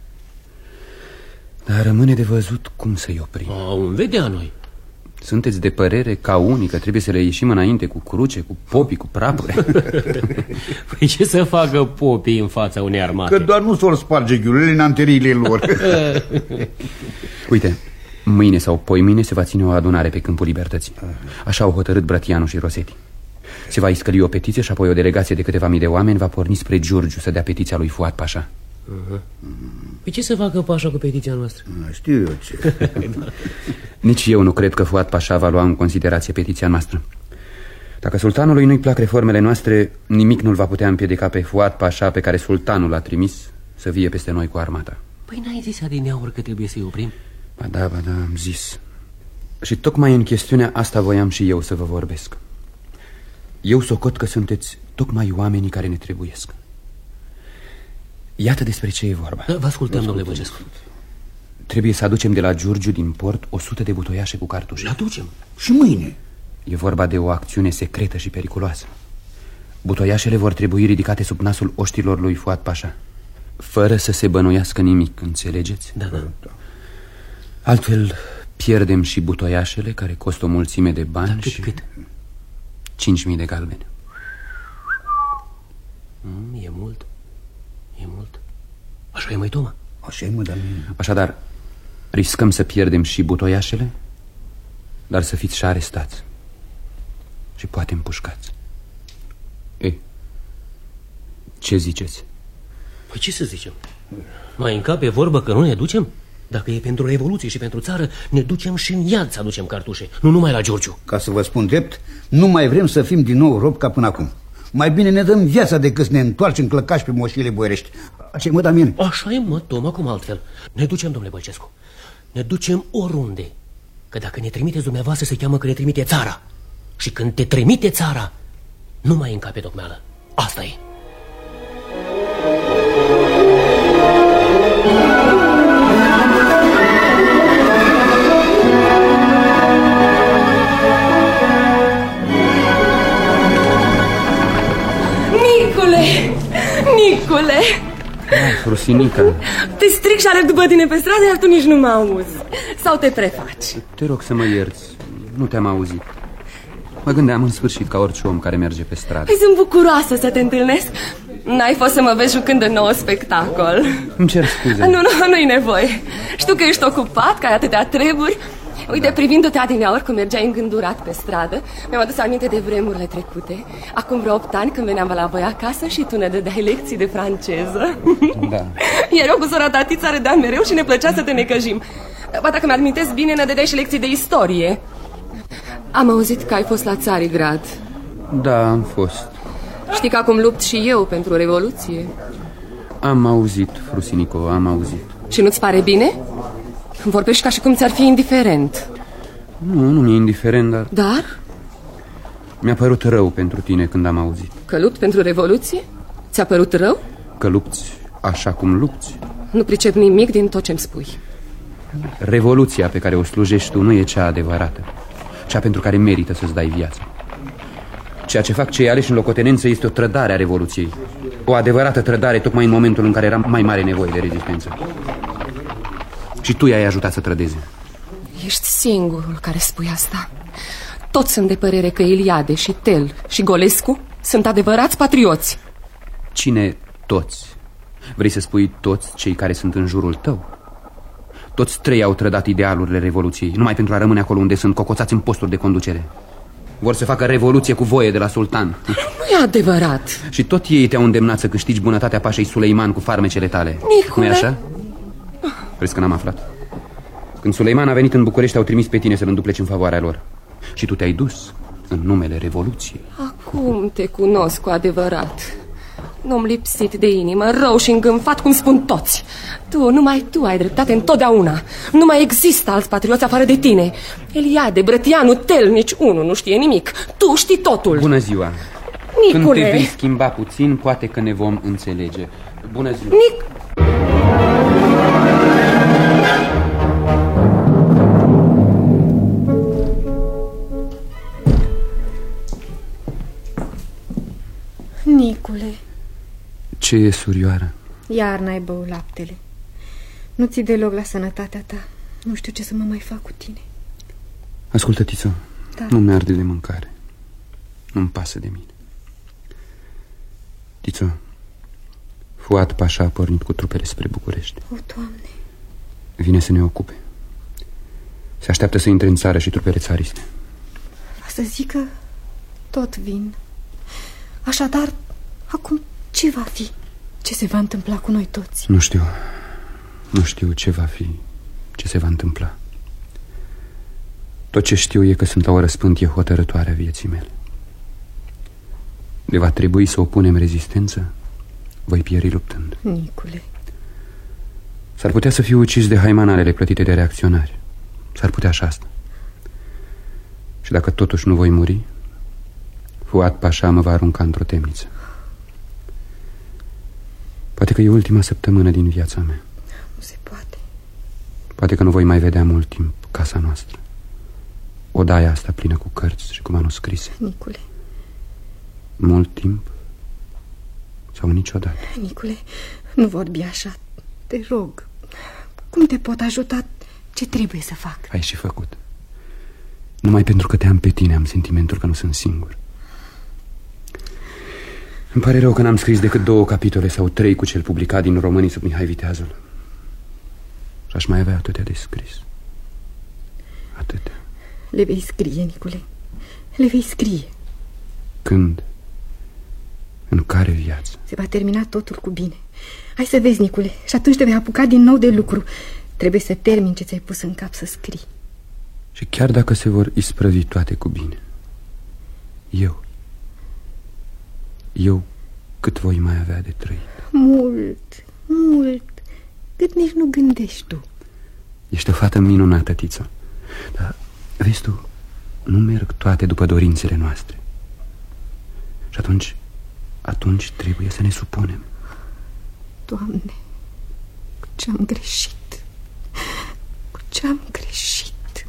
Dar rămâne de văzut cum să-i oprim. Vom vedea noi. Sunteți de părere ca unii că trebuie să le ieșim înainte cu cruce, cu popii, cu prapure? Păi ce să facă popii în fața unei armate? Că doar nu s-or sparge ghiulele în anteriile lor. Uite, mâine sau poimâine se va ține o adunare pe Câmpul Libertății. Așa au hotărât Brătianu și Rosetti. Se va iscăli o petiție și apoi o delegație de câteva mii de oameni va porni spre Giurgiu să dea petiția lui Fuad Pașa. Păi ce să facă Pașa cu petiția noastră? Știu eu ce. Nici eu nu cred că Fuad Pașa va lua în considerație petiția noastră. Dacă sultanului nu-i plac reformele noastre, nimic nu-l va putea împiedica pe Fuad Pașa, pe care sultanul l-a trimis, să vie peste noi cu armata. Păi n-ai zis adineauri că trebuie să-i oprim? Ba da, am zis. Și tocmai în chestiunea asta voiam și eu să vă vorbesc. Eu socot că sunteți tocmai oamenii care ne trebuiesc. Iată despre ce e vorba. Vă ascultăm, domnule Băcescu. Trebuie să aducem de la Giurgiu din port 100 de butoiașe cu cartușe. Aducem. Și mâine? E vorba de o acțiune secretă și periculoasă. Butoiașele vor trebui ridicate sub nasul oștilor lui Fuad Pașa, fără să se bănuiască nimic, înțelegeți? Da. Altfel pierdem și butoiașele, care costă o mulțime de bani. Da, cât? 5.000 de galbeni. E mult. Așa e, măi, Toma? Așa e, mă, dar... Așadar, riscăm să pierdem și butoiașele, dar să fiți și arestați și poate împușcați. Ei, ce ziceți? Păi ce să zicem? Mai încape vorbă că nu ne ducem? Dacă e pentru Revoluție și pentru țară, ne ducem și în iad să aducem cartușe, nu numai la Giurgiu. Ca să vă spun drept, nu mai vrem să fim din nou robi ca până acum. Mai bine ne dăm viața decât să ne întoarcem clăcași pe moșile boierești. Așa e, mă, Damien? Așa e, mă, Toma, cum altfel. Ne ducem, domnule Băcescu. Ne ducem oriunde. Că dacă ne trimiteți dumneavoastră, se cheamă că ne trimite țara. Și când te trimite țara, nu mai încape tocmeală. Asta e. Nicule! Frusinica, Te stric și alerg după tine pe stradă, iar tu nici nu mă auzi. Sau te prefaci? te rog să mă ierți. Nu te-am auzit. Mă gândeam în sfârșit ca orice om care merge pe stradă. Păi sunt bucuroasă să te întâlnesc. N-ai fost să mă vezi jucând în nou spectacol. Îmi cer scuze. Nu-i nevoie. Știu că ești ocupat, că ai atâtea treburi. Uite, privindu-te adineauri cum mergeai îngândurat pe stradă, mi-am adus aminte de vremurile trecute. Acum vreo 8 ani, când veneam la voi acasă și tu ne dădeai lecții de franceză. Da. Iar eu cu sora Tatița râdeam mereu și ne plăcea să te necăjim. Ba, dacă mi-admintesc bine, ne dădeai și lecții de istorie. Am auzit că ai fost la Țarigrad. Da, am fost. Știi că acum lupt și eu pentru Revoluție. Am auzit, Frusinico, am auzit. Și nu-ți pare bine? Vorbești ca și cum ți-ar fi indiferent. Nu mi-e indiferent, dar... Dar? Mi-a părut rău pentru tine când am auzit. Că lupt pentru Revoluție? Ți-a părut rău? Că lupți așa cum lupți. Nu pricep nimic din tot ce-mi spui. Revoluția pe care o slujești tu nu e cea adevărată, cea pentru care merită să-ți dai viața. Ceea ce fac cei aleși în locotenență este o trădare a Revoluției. O adevărată trădare tocmai în momentul în care era mai mare nevoie de rezistență. Și tu i-ai ajutat să trădeze. Ești singurul care spui asta. Toți sunt de părere că Iliade și Tel și Golescu sunt adevărați patrioți. Cine toți? Vrei să spui toți cei care sunt în jurul tău? Toți trei au trădat idealurile Revoluției, numai pentru a rămâne acolo unde sunt cocoțați în posturi de conducere. Vor să facă revoluție cu voie de la sultan. Nu e adevărat. Și tot ei te-au îndemnat să câștigi bunătatea pașei Suleiman cu farmecele tale. Nicule. Nu-i așa? Crezi că n-am aflat? Când Suleiman a venit în București, au trimis pe tine să-l îndupleci în favoarea lor. Și tu te-ai dus în numele Revoluției. Acum te cunosc cu adevărat. Un om lipsit de inimă, rău și îngânfat, cum spun toți. Numai tu ai dreptate întotdeauna. Nu mai există alți patrioți afară de tine. Eliade, Brătianu, Tel, nici unul nu știe nimic. Tu știi totul. Bună ziua. Nicule. Când te vei schimba puțin, poate că ne vom înțelege. Bună ziua. Nicule. Ce e, surioară? Iar n-ai băut laptele. Nu ți deloc la sănătatea ta. Nu știu ce să mă mai fac cu tine. Ascultă, Tițo, Da. nu mi-arde de mâncare. Nu-mi pasă de mine. Tițo, Fuad Pașa a pornit cu trupele spre București. O, Doamne. Vine să ne ocupe. Se așteaptă să intre în țară și trupele țariste. Va să zică tot vin. Așadar, acum ce va fi? Ce se va întâmpla cu noi toți? Nu știu. Nu știu ce va fi, ce se va întâmpla. Tot ce știu e că sunt o răspântie hotărătoare a vieții mele. de va trebui să opunem rezistență, voi pieri luptând. Nicule. S-ar putea să fiu ucis de haimanalele plătite de reacționari. S-ar putea și asta. Și dacă totuși nu voi muri, Fuad Pașa mă va arunca într-o temniță. Poate că e ultima săptămână din viața mea. Nu se poate. Poate că nu voi mai vedea mult timp casa noastră, odaia asta plină cu cărți și cu manuscrise. Nicule. Mult timp sau niciodată? Nicule, nu vorbi așa. Te rog. Cum te pot ajuta? Ce trebuie să fac? Ai și făcut. Numai pentru că te am pe tine am sentimentul că nu sunt singur. Îmi pare rău că n-am scris decât 2 capitole sau 3 cu cel publicat din Românii sub Mihai Viteazul. Și aș mai avea atâtea de scris. Atâtea. Le vei scrie, Nicule. Le vei scrie. Când? În care viață? Se va termina totul cu bine. Hai să vezi, Nicule, și atunci te vei apuca din nou de lucru. Trebuie să termini ce ți-ai pus în cap să scrii. Și chiar dacă se vor isprăvi toate cu bine, eu cât voi mai avea de trăit? Mult, mult. Cât nici nu gândești tu. Ești o fată minunată, Tițo. Dar, vezi tu, nu merg toate după dorințele noastre. Și atunci trebuie să ne supunem. Doamne, cu ce-am greșit. Cu ce-am greșit.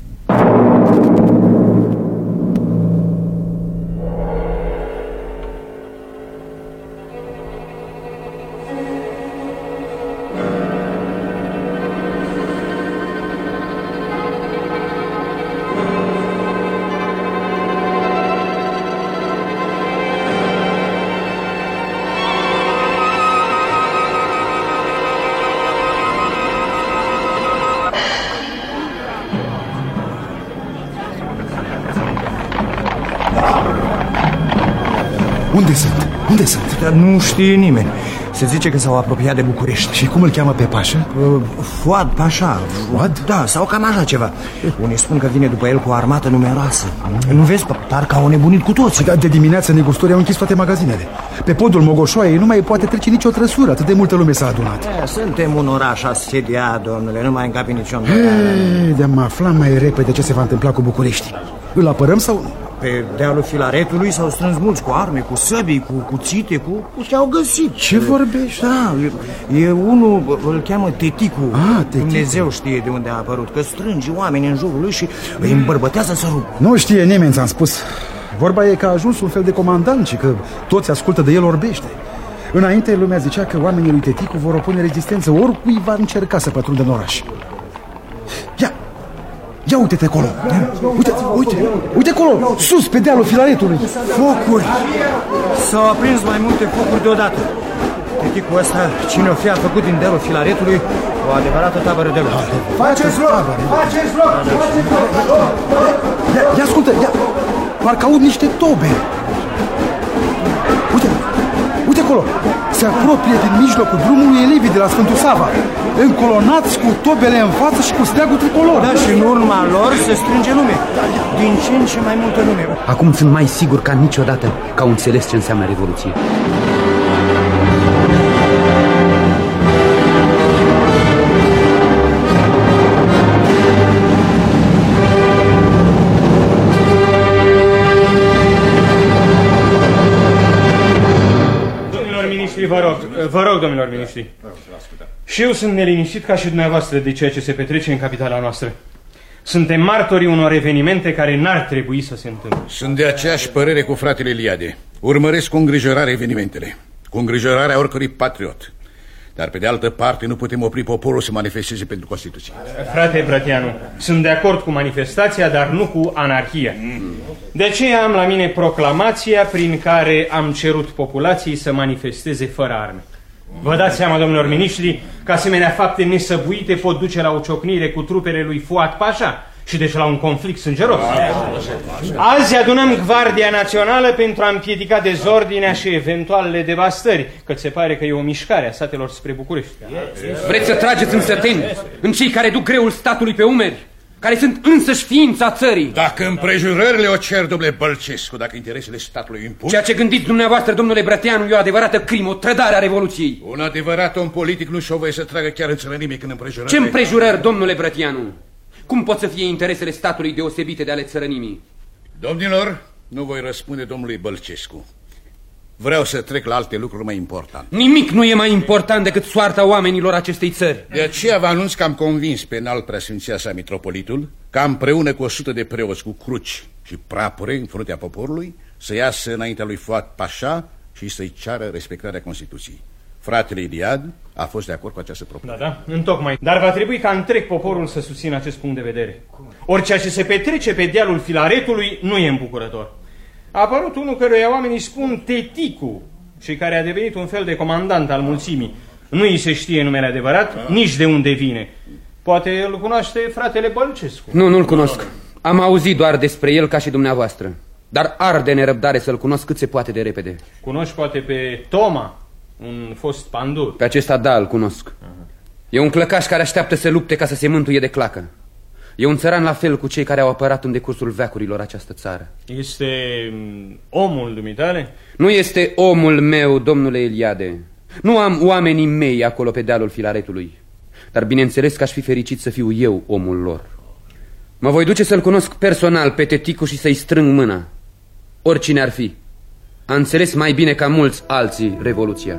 Unde sunt? Dar nu știe nimeni. Se zice că s-au apropiat de București. Și cum îl cheamă pe Pașa? Fuad Pașa. Fuad? Da, sau cam așa ceva. Unii spun că vine după el cu o armată numeroasă. Nu vezi, parcă au nebunit cu toți. De dimineață negustorii au închis toate magazinele. Pe podul Mogoșoaiei nu mai poate trece nicio trăsură. Atât de multă lume s-a adunat. Suntem un oraș asediat, domnule. Nu mai încapi niciun. De-am aflat mai repede ce se va întâmpla cu București. Îl apărăm sau nu? Pe dealul Filaretului s-au strâns mulți cu arme, cu săbii, cu cuțite, cu ce-au găsit. Ce vorbești? Da, e unul, îl cheamă Teticu. Teticu. Dumnezeu știe de unde a apărut, că strânge oameni în jurul lui și îi îmbărbătează să rup. Nu știe nimeni, ți-am spus. Vorba e că a ajuns un fel de comandant și că toți ascultă de el orbește. Înainte lumea zicea că oamenii lui Teticu vor opune rezistență oricui va încerca să pătrundă în oraș. Ia uite-te acolo. Uite acolo, sus, pe dealul Filaretului. Focuri. S-au aprins mai multe focuri deodată. Teticul ăsta, cine o fi a făcut din dealul Filaretului o adevărată tabără de luptă. Faceți loc! Ia ascultă, parcă aud niște tobe. Uite acolo, se apropie din mijlocul drumului elevii de la Sfântul Sava, încolonați cu tobele în față și cu steagul tricolor. Da, și în urma lor se strânge lume. Din ce în ce mai multă lume. Acum sunt mai sigur ca niciodată că au înțeles ce înseamnă revoluție. Vă rog, domnilor miniștri. Și eu sunt neliniștit ca și dumneavoastră de ceea ce se petrece în capitala noastră. Suntem martorii unor evenimente care n-ar trebui să se întâmple. Sunt de aceeași părere cu fratele Eliade. Urmăresc cu îngrijorare evenimentele, cu îngrijorarea oricărui patriot. Dar pe de altă parte nu putem opri poporul să manifesteze pentru Constituție. Frate Brătianu, sunt de acord cu manifestația, dar nu cu anarhia. De aceea am la mine proclamația prin care am cerut populației să manifesteze fără arme. Vă dați seama, domnilor miniștri, că asemenea fapte nesăbuite pot duce la o ciocnire cu trupele lui Fuad Pașa și deci la un conflict sângeros. Azi adunăm Gvardia Națională pentru a împiedica dezordinea și eventualele devastări, că se pare că e o mișcare a satelor spre București. Vreți să trageți în săteni, în cei care duc greul statului pe umeri? care sunt însăși ființa țării. Dacă împrejurările o cer, domnule Bălcescu, dacă interesele statului impun... Ceea ce gândiți dumneavoastră, domnule Brătianu, e o adevărată crimă, o trădare a Revoluției. Un adevărat om politic nu și-o voie să tragă chiar în țărănime când împrejurări... Ce împrejurări, domnule Brătianu? Cum pot să fie interesele statului deosebite de ale țărănimii? Domnilor, nu voi răspunde domnului Bălcescu. Vreau să trec la alte lucruri mai importante. Nimic nu e mai important decât soarta oamenilor acestei țări. De aceea vă anunț că am convins pe înalt preasfinția sa mitropolitul ca împreună cu 100 de preoți cu cruci și prapure în fruntea poporului să iasă înaintea lui Fuad Pașa și să-i ceară respectarea Constituției. Fratele Iliad a fost de acord cu această propunere. Da, întocmai. Dar va trebui ca întreg poporul să susțină acest punct de vedere. Ori ceea ce se petrece pe dealul Filaretului nu e îmbucurător. A apărut unul căruia oamenii spun Teticu și care a devenit un fel de comandant al mulțimii. Nu îi se știe numele adevărat, nici de unde vine. Poate îl cunoaște fratele Bălcescu. Nu-l cunosc. Am auzit doar despre el ca și dumneavoastră. Dar arde nerăbdare să-l cunosc cât se poate de repede. Cunoști poate pe Toma, un fost pandur? Pe acesta da, îl cunosc. E un clăcaș care așteaptă să lupte ca să se mântuie de clacă. E un țăran la fel cu cei care au apărat în decursul veacurilor această țară. Este omul dumitale? Nu este omul meu, domnule Eliade. Nu am oamenii mei acolo pe dealul Filaretului. Dar bineînțeles că aș fi fericit să fiu eu omul lor. Mă voi duce să-l cunosc personal pe Teticu și să-i strâng mâna. Oricine ar fi. A înțeles mai bine ca mulți alții Revoluția.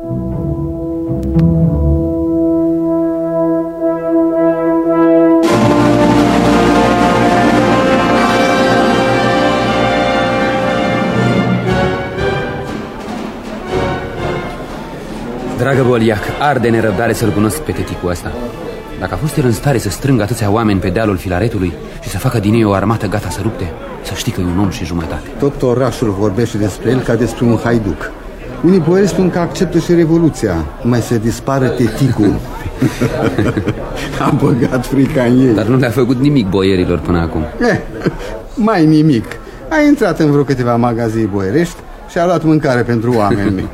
Dragă Boliac, arde nerăbdare să-l cunosc pe Teticu ăsta. Dacă a fost el în stare să strângă atâția oameni pe dealul Filaretului și să facă din ei o armată gata să lupte, să știi că e un om și jumătate. Tot orașul vorbește despre el ca despre un haiduc. Unii boieri spun că acceptă și Revoluția, numai să dispară Teticu. A băgat frica în ei. Dar nu le-a făcut nimic boierilor până acum. Mai nimic. A intrat în vreo câteva magazii boierești și a luat mâncare pentru oameni.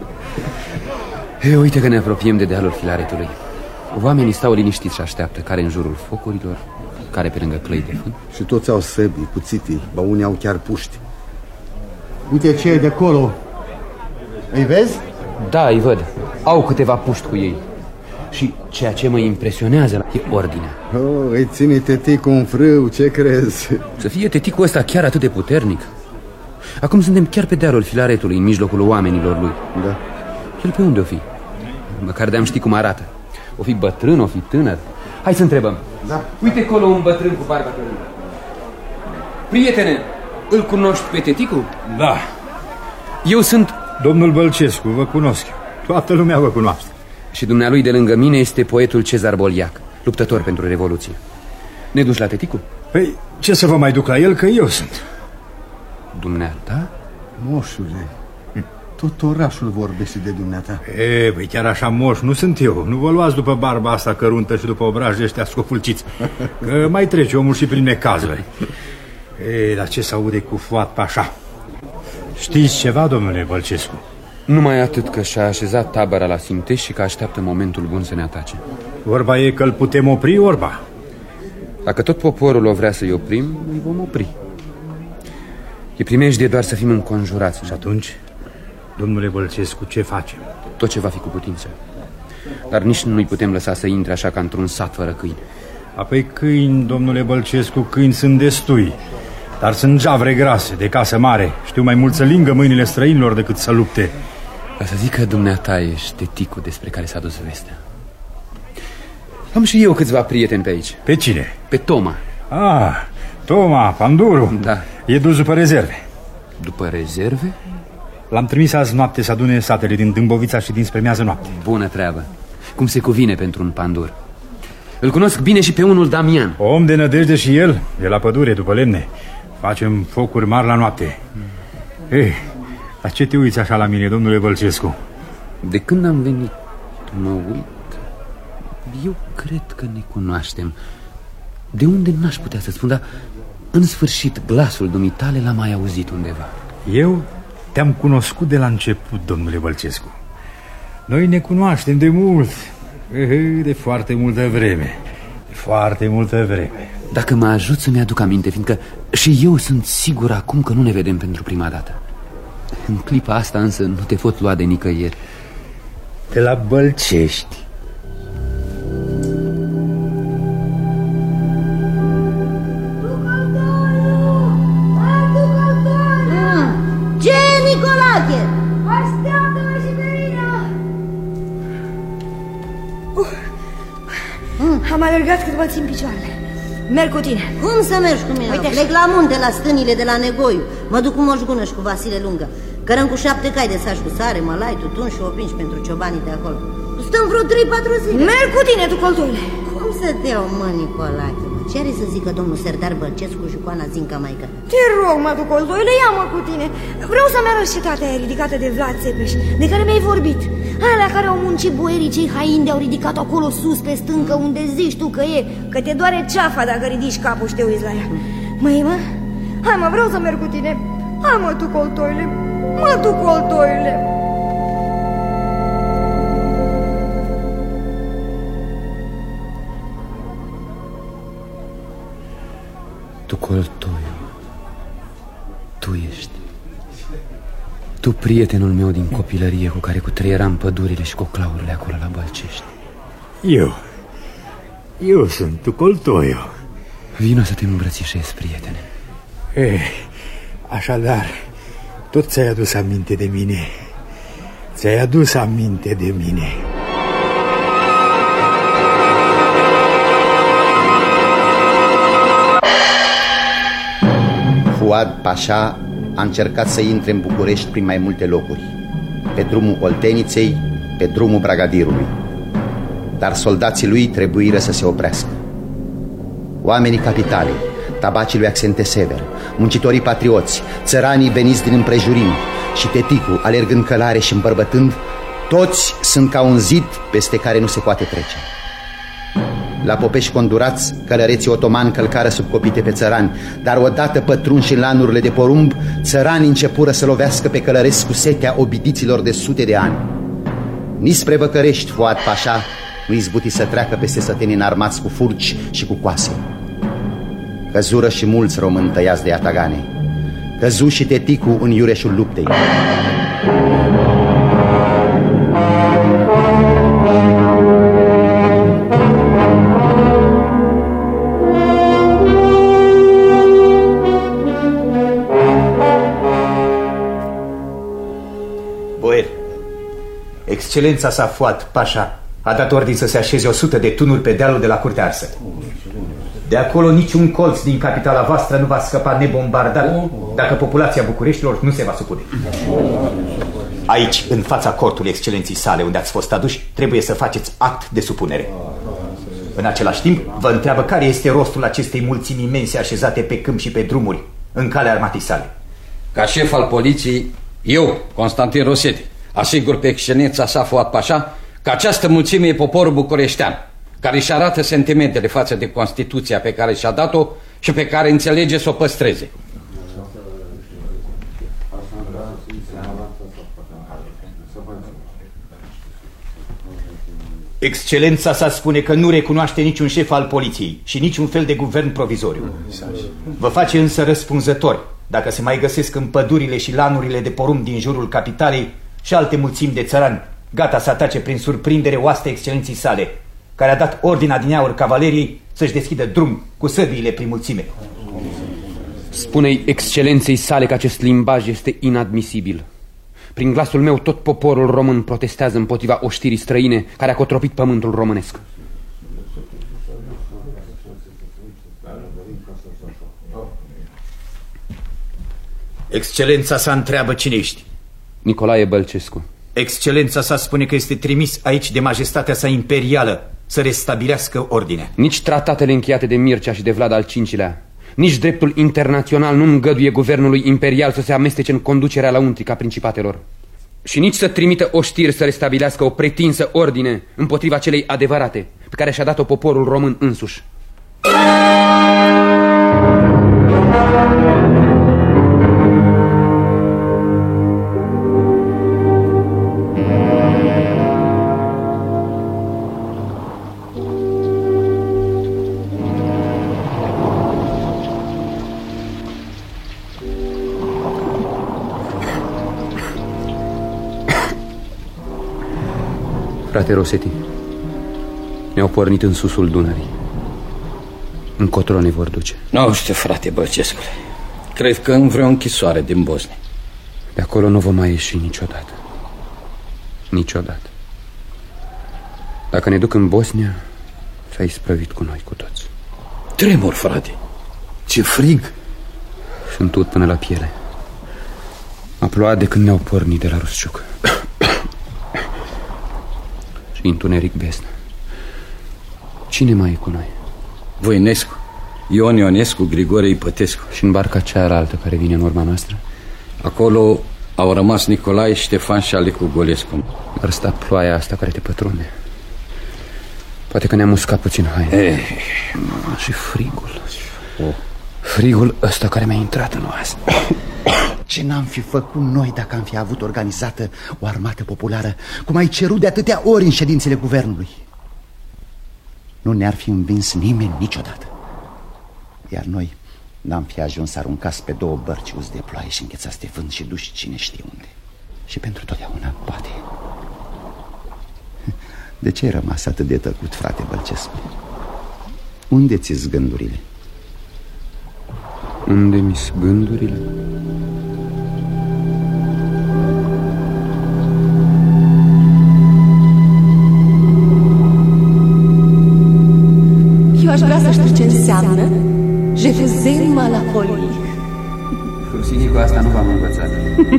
Uite că ne apropiem de dealul Filaretului. Oamenii stau liniștiți și așteaptă, care în jurul focurilor, care pe lângă clăi de fân. Și toți au săbii, cuțitii, ba unii au chiar puști. Uite ce e de acolo. Îi vezi? Da, îi văd. Au câteva puști cu ei. Și ceea ce mă impresionează e ordinea. Îi ține Teticu în frâu, ce crezi? Să fie Teticu ăsta chiar atât de puternic? Acum suntem chiar pe dealul Filaretului, în mijlocul oamenilor lui. Da. El pe unde o fi? Măcar de-am ști cum arată. O fi bătrân, o fi tânăr. Hai să întrebăm. Da. Uite acolo un bătrân cu barba pe lângă. Prietene, îl cunoști pe Teticu? Da. Eu sunt... Domnul Bălcescu, vă cunosc. Toată lumea vă cunoaște. Și dumnealui de lângă mine este poetul Cezar Boliac, luptător pentru Revoluție. Ne duci la Teticu? Păi, ce să vă mai duc la el, că eu sunt. Dumneata? Moșule, tot orașul vorbește de dumneata. Păi chiar așa moș nu sunt eu. Nu vă luați după barba asta căruntă și după obrajii ăștia scofulciți, că mai trece omul și prin necazuri. Dar ce se aude cu Fuad Pașa? Știți ceva, domnule Bălcescu? Numai atât, că și-a așezat tabăra la Simtești și că așteaptă momentul bun să ne atace. Vorba e că îl putem opri, orba? Dacă tot poporul o vrea să-i oprim, îi vom opri. E primejdie doar să fim înconjurați. Și atunci, domnule Bălcescu, ce facem? Tot ce va fi cu putință. Dar nici nu-i putem lăsa să intre așa ca într-un sat fără câini. Apoi câini, domnule Bălcescu, câini sunt destui. Dar sunt javre grase, de casă mare. Știu mai mult să lingă mâinile străinilor decât să lupte. Ca să zic că dumneata ești Teticu despre care s-a dus vestea. Am și eu câțiva prieteni pe aici. Pe cine? Pe Toma. Toma, pandurul. Da. E dus după rezerve. După rezerve? L-am trimis azi noapte să adune satele din Dâmbovița și din spre miază noapte. Bună treabă. Cum se cuvine pentru un pandur. Îl cunosc bine și pe unul Damian. Om de nădejde și el. E la pădure după lemne. Facem focuri mari la noapte. Dar ce te uiți așa la mine, domnule Bălcescu? De când am venit, mă uit. Eu cred că ne cunoaștem. De unde n-aș putea să spun, dar în sfârșit glasul dumitale l-am mai auzit undeva. Eu te-am cunoscut de la început, domnule Bălcescu. Noi ne cunoaștem de mult, de foarte multă vreme. Foarte multă vreme. Dacă mă ajut să-mi aduc aminte, fiindcă și eu sunt sigur acum că nu ne vedem pentru prima dată. În clipa asta însă nu te pot lua de nicăieri. De la Bălcești. Ce, Nicolache? Așteaptă-mă și pe mine! Am alergat cât mă țin picioarele. Merg cu tine. Cum să mergi cu mine? Uite, plec la munte, la stânile de la Negoiu. Mă duc cu Moș Gună și cu Vasile Lungă. Cărăm cu 7 cai de saci cu sare, mălai, tutun și opinci pentru ciobanii de acolo. Stăm vreo 3-4 zile. Merg cu tine, tu coltoile. Cum să te iau, mă, Nicolache? Ce are să zică domnul Serdar Bălcescu și cu Ana Zinca, maică? Te rog, mă, tu coltoile, ia-mă cu tine. Vreau să-mi arăți cetatea aia ridicată de Vlad Țepeș, de care mi-ai vorbit. Alea care au muncit boierii cei haini, au ridicat acolo sus pe stâncă, unde zici tu că e, că te doare ceafa dacă ridici capul și te uiți la ea. Măi, mă? Hai, mă, vreau să merg cu tine. Hai, mă, tu coltoile. Mă, tu coltoile. Tu, coltoiu, tu ești. Tu, prietenul meu din copilărie cu care cutreieram pădurile și coclaurile acolo la Bălcești. Eu sunt tu, coltoiu. Vino să te îmbrățișezi, prietene. Așadar, tot ți-ai adus aminte de mine. Ți-ai adus aminte de mine. Fuad Pașa a încercat să intre în București prin mai multe locuri. Pe drumul Olteniței, pe drumul Bragadirului. Dar soldații lui trebuiră să se oprească. Oamenii capitalei, tabacii lui Accente Sever, muncitorii patrioți, țăranii veniți din împrejurimi și Teticu, alergând călare și îmbărbătând, toți sunt ca un zid peste care nu se poate trece. La Popești condurați, călăreții otomani călcară sub copite pe țărani, dar odată pătrunși în lanurile de porumb, țăranii începură să lovească pe călăreți cu setea obidiților de sute de ani. Nici spre Văcărești, Fuad Pașa nu izbuti să treacă peste sătenii înarmați cu furci și cu coase. Căzură și mulți români tăiați de iatagane. Căzu și Teticu în iureșul luptei. Boier, excelența sa Fuad Pașa a dat ordin să se așeze 100 de tunuri pe dealul de la Curtea Arsă. De acolo niciun colț din capitala voastră nu va scăpa nebombardat dacă populația Bucureștilor nu se va supune. Aici, în fața cortului excelenții sale, unde ați fost aduși, trebuie să faceți act de supunere. În același timp, vă întreabă care este rostul acestei mulțimi imense așezate pe câmp și pe drumuri, în calea armatei sale. Ca șef al poliției, eu, Constantin Roseti, asigur pe excelența sa Fuad Pașa că această mulțime e poporul bucureștean, care își arată sentimentele față de Constituția pe care și-a dat-o și pe care înțelege să o păstreze. Excelența sa spune că nu recunoaște niciun șef al poliției și niciun fel de guvern provizoriu. Vă face însă răspunzători dacă se mai găsesc în pădurile și lanurile de porumb din jurul capitalei și alte mulțimi de țărani, gata să atace prin surprindere oastea excelenții sale, care a dat ordin adineauri cavaleriei să-și deschidă drum cu săbiile prin mulțime. Spune-i excelenței sale că acest limbaj este inadmisibil. Prin glasul meu tot poporul român protestează împotriva oștirii străine care a cotropit pământul românesc. Excelența sa întreabă cine ești. Nicolae Bălcescu. Excelența sa spune că este trimis aici de majestatea sa imperială să restabilească ordinea. Nici tratatele încheiate de Mircea și de Vlad al V-lea, nici dreptul internațional nu îngăduie guvernului imperial să se amestece în conducerea lăuntrică a principatelor. Și nici să trimită oștiri să restabilească o pretinsă ordine împotriva celei adevărate pe care și-a dat-o poporul român însuși. Frate Rosetti, ne-au pornit în susul Dunării. Încotro ne vor duce? Nu știu, frate Bălcescule. Cred că în vreo închisoare din Bosnia. De acolo nu vom mai ieși niciodată. Niciodată. Dacă ne duc în Bosnia, s-a isprăvit cu noi, cu toți. Tremur, frate. Ce frig. Sunt tot până la piele. A plouat de când ne-au pornit de la Rusciuc. Și întuneric besnă. Cine mai e cu noi? Voinescu, Ion Ionescu, Grigore Ipătescu. Și în barca cealaltă care vine în urma noastră? Acolo au rămas Nicolae, Ștefan și Alecu Golescu. Ar sta ploaia asta care te pătrunde. Poate că ne-am uscat puțin haine. Și frigul. Frigul ăsta care mi-a intrat în oasă. Ce n-am fi făcut noi dacă am fi avut organizată o armată populară, cum ai cerut de atâtea ori în ședințele guvernului? Nu ne-ar fi învins nimeni niciodată. Iar noi n-am fi ajuns aruncați pe două bărci uzi de ploaie și înghețați de vânt și duși cine știe unde. Și pentru totdeauna, poate. De ce ai rămas atât de tăcut, frate Bălcescu? Unde ți-s gândurile? Unde mi-s gândurile? Eu aș vrea să știu ce înseamnă Je vous aime à la folie. Frusinii, cu asta nu v-am învățat.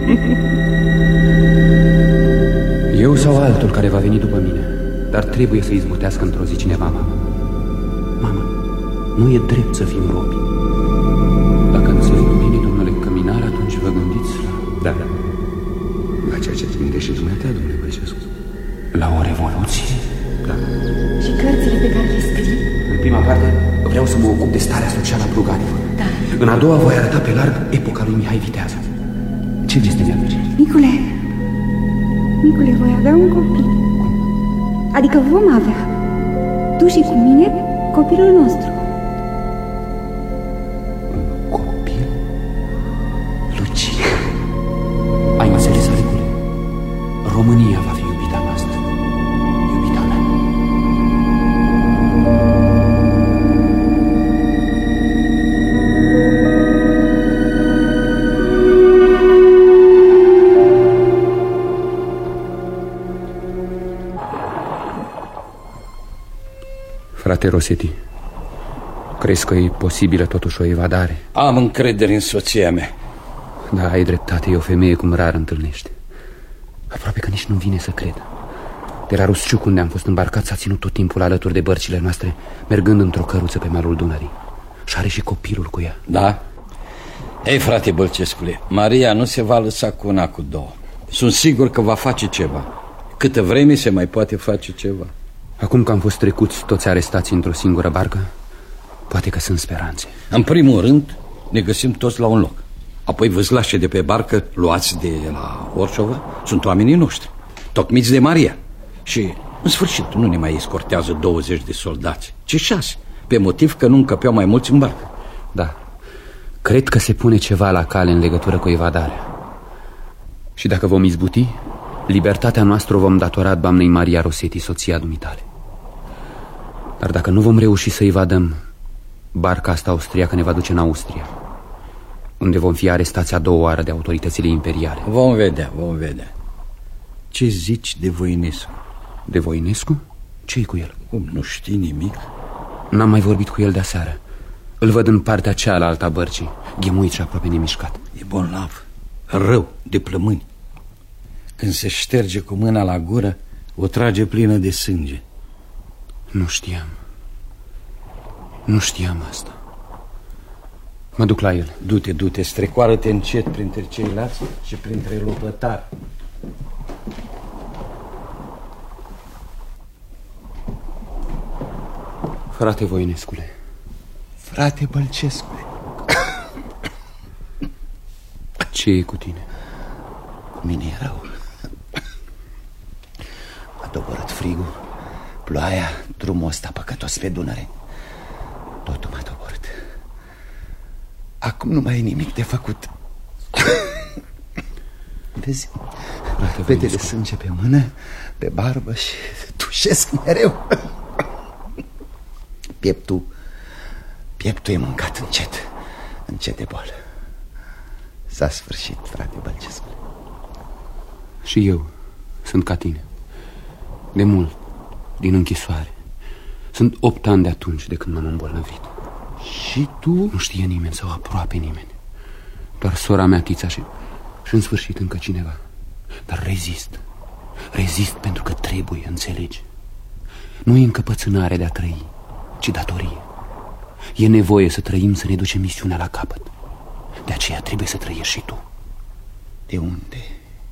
Eu sau altul care va veni după mine, dar trebuie să izbutească într-o zi cineva, mama. Mama, nu e drept să fim robi. Dacă înțeleg bine, domnule Căminar, atunci vă gândiți la... Da. La ceea ce te gândești și dumneata, domnule Bălcescu. La o revoluție? Da. Și cărțile pe care le scrii? În prima parte vreau să mă ocup de starea socială a pluganilor. Da. În a doua voi arăta pe larg epoca lui Mihai Vitează. Ce veste mi aduce? Nicule, voi avea un copil. Adică vom avea. Tu și cu mine, copilul nostru. Un copil? Lucia. Ai înțeles, Alecule? România va fi iubita noastră. Iubita mea. Frate Rosetti, crezi că e posibilă totuși o evadare? Am încredere în soția mea. Da, ai dreptate, e o femeie cum rar întâlnești. Aproape că nici nu vine să cred. De la Rusciuc, unde am fost îmbarcat, s-a ținut tot timpul alături de bărcile noastre, mergând într-o căruță pe malul Dunării. Și are și copilul cu ea. Da? Ei, frate Bălcescule, Maria nu se va lăsa cu una, cu două. Sunt sigur că va face ceva. Câtă vreme se mai poate face ceva. Acum că am fost trecuți toți arestați într-o singură barcă, poate că sunt speranțe. În primul rând, ne găsim toți la un loc. Apoi vâzlașe de pe barcă, luați de la Orșova, sunt oamenii noștri, tocmiți de Maria. Și, în sfârșit, nu ne mai escortează 20 de soldați, ci 6, pe motiv că nu încăpeau mai mulți în barcă. Da, cred că se pune ceva la cale în legătură cu evadarea. Și dacă vom izbuti, libertatea noastră o vom datora doamnei Maria Rosetti, soția dumitale. Dar dacă nu vom reuși să evadăm, barca asta austriacă ne va duce în Austria, unde vom fi arestați a doua oară de autoritățile imperiale. Vom vedea, vom vedea. Ce zici de Voinescu? De Voinescu? Ce-i cu el? Cum, nu știi nimic? N-am mai vorbit cu el de aseară. Îl văd în partea cealaltă a bărcii, ghemuit și aproape nemișcat. E bolnav, rău, de plămâni. Când se șterge cu mâna la gură, o trage plină de sânge. Nu știam. Nu știam asta. Mă duc la el. Du-te, du-te, strecoară-te încet printre ceilalți și printre lopătari. Frate Voinescule. Frate Bălcescule. Ce e cu tine? Cu mine e rău. M-a doborât frigul, ploaia, drumul ăsta păcătos pe Dunăre. Totul m-a doborât. Acum nu mai e nimic de făcut. Vezi, Petele sânge pe mână, pe barbă și tușesc mereu. Pieptul e mâncat încet de boală. S-a sfârșit, frate Bălcescu. Și eu sunt ca tine. De mult, din închisoare. Sunt 8 ani de atunci de când m-am îmbolnăvit. Și tu? Nu știe nimeni sau aproape nimeni. Doar sora mea, Tița, și în sfârșit încă cineva. Dar rezist pentru că trebuie, înțelegi. Nu e încăpățânare de a trăi, ci datorie. E nevoie să trăim, să ne ducem misiunea la capăt. De aceea trebuie să trăiești și tu. De unde?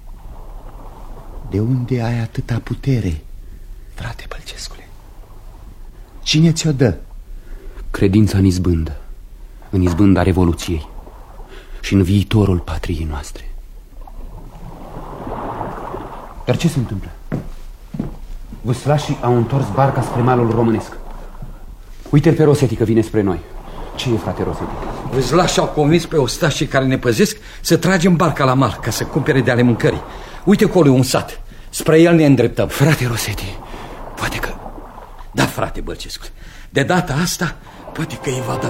De unde ai atâta putere, frate Bălcescule? Cine ți-o dă? Credința în izbânda Revoluției și în viitorul patriei noastre. Dar ce se întâmplă? Vâslașii au întors barca spre malul românesc. Uite-l pe Rosetti că vine spre noi. Ce e, frate Rosetti? Vâslașii au convins pe ostașii care ne păzesc să tragem barca la mal ca să cumpere de ale mâncării. Uite acolo un sat. Spre el ne îndreptăm. Frate Rosetti, poate că... Da, frate Bălcescu, de data asta poate că îi va da.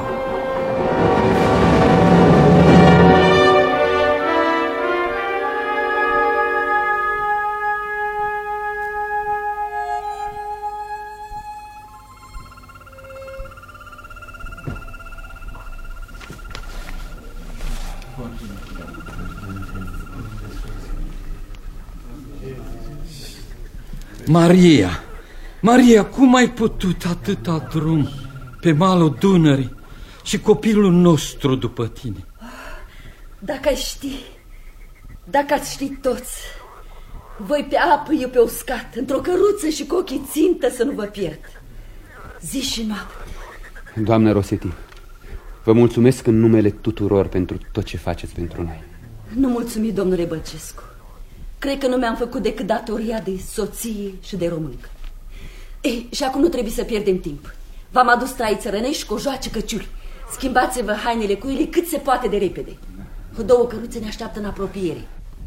Maria, cum ai putut atâta drum pe malul Dunării și copilul nostru după tine? Dacă ai ști, dacă ați ști toți, voi pe apă, eu pe uscat, într-o căruță și cu ochii țintă să nu vă pierd, zi și noapte. Doamnă Rosetti, vă mulțumesc în numele tuturor pentru tot ce faceți pentru noi. Nu mulțumi, domnule Bălcescu. Cred că nu mi-am făcut decât datoria de soție și de româncă. Ei, și acum nu trebuie să pierdem timp. V-am adus trai țărănești cu joace căciuli. Schimbați-vă hainele cu ele cât se poate de repede. 2 căruțe ne așteaptă în apropiere.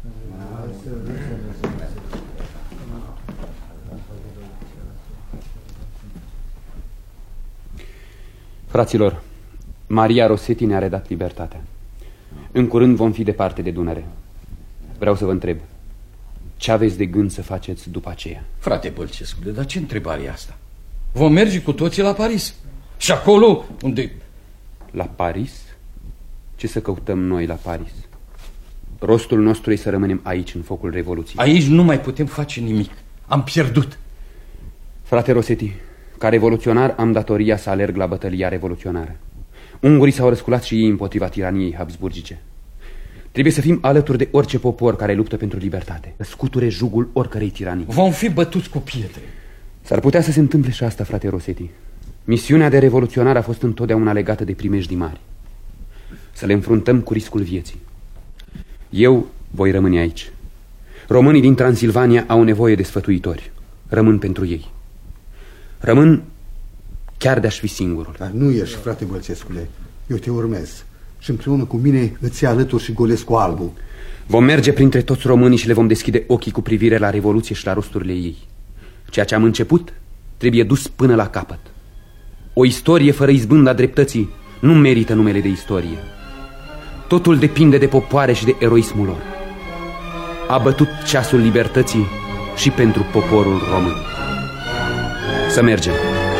Fraților, Maria Rosetti ne-a redat libertatea. În curând vom fi departe de Dunăre. Vreau să vă întreb, ce aveți de gând să faceți după aceea? Frate Bălcescule, dar ce întrebare e asta? Vom merge cu toții la Paris. Și acolo unde... La Paris? Ce să căutăm noi la Paris? Rostul nostru e să rămânem aici, în focul Revoluției. Aici nu mai putem face nimic. Am pierdut. Frate Rosetti, ca revoluționar am datoria să alerg la bătălia revoluționară. Ungurii s-au răsculat și ei împotriva tiraniei habsburgice. Trebuie să fim alături de orice popor care luptă pentru libertate, să scuture jugul oricărei tiranii. Vom fi bătuți cu pietre. S-ar putea să se întâmple și asta, frate Rosetti. Misiunea de revoluționar a fost întotdeauna legată de primejdii mari. Să le înfruntăm cu riscul vieții. Eu voi rămâne aici. Românii din Transilvania au nevoie de sfătuitori. Rămân pentru ei. Rămân chiar de-aș fi singurul. Dar nu ești, frate Bălcescule. Eu te urmez. Și împreună cu mine îți ia alături și Golescu Albu. Vom merge printre toți românii și le vom deschide ochii cu privire la Revoluție și la rosturile ei. Ceea ce am început trebuie dus până la capăt. O istorie fără izbânda dreptății nu merită numele de istorie. Totul depinde de popoare și de eroismul lor. A bătut ceasul libertății și pentru poporul român. Să mergem!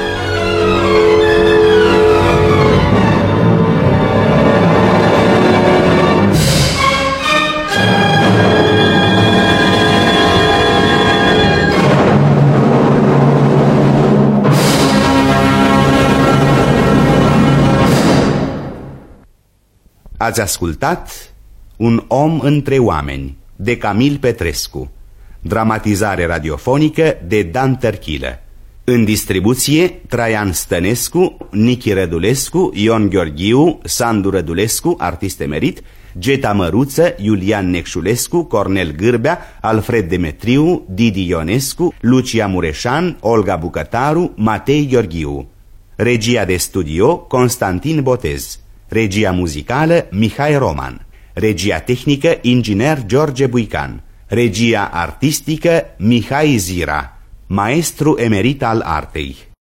Ați ascultat Un om între oameni, de Camil Petrescu. Dramatizare radiofonică de Dan Tărchilă. În distribuție Traian Stănescu, Nichi Rădulescu, Ion Gheorghiu, Sandu Rădulescu, artist emerit, Geta Măruță, Iulian Necșulescu, Cornel Gârbea, Alfred Demetriu, Didi Ionescu, Lucia Mureșan, Olga Bucătaru, Matei Gheorghiu. Regia de studio Constantin Botez. Regia muzicală Mihai Roman. Regia tehnică inginer George Buican. Regia artistică Mihai Zira, maestru emerit al artei.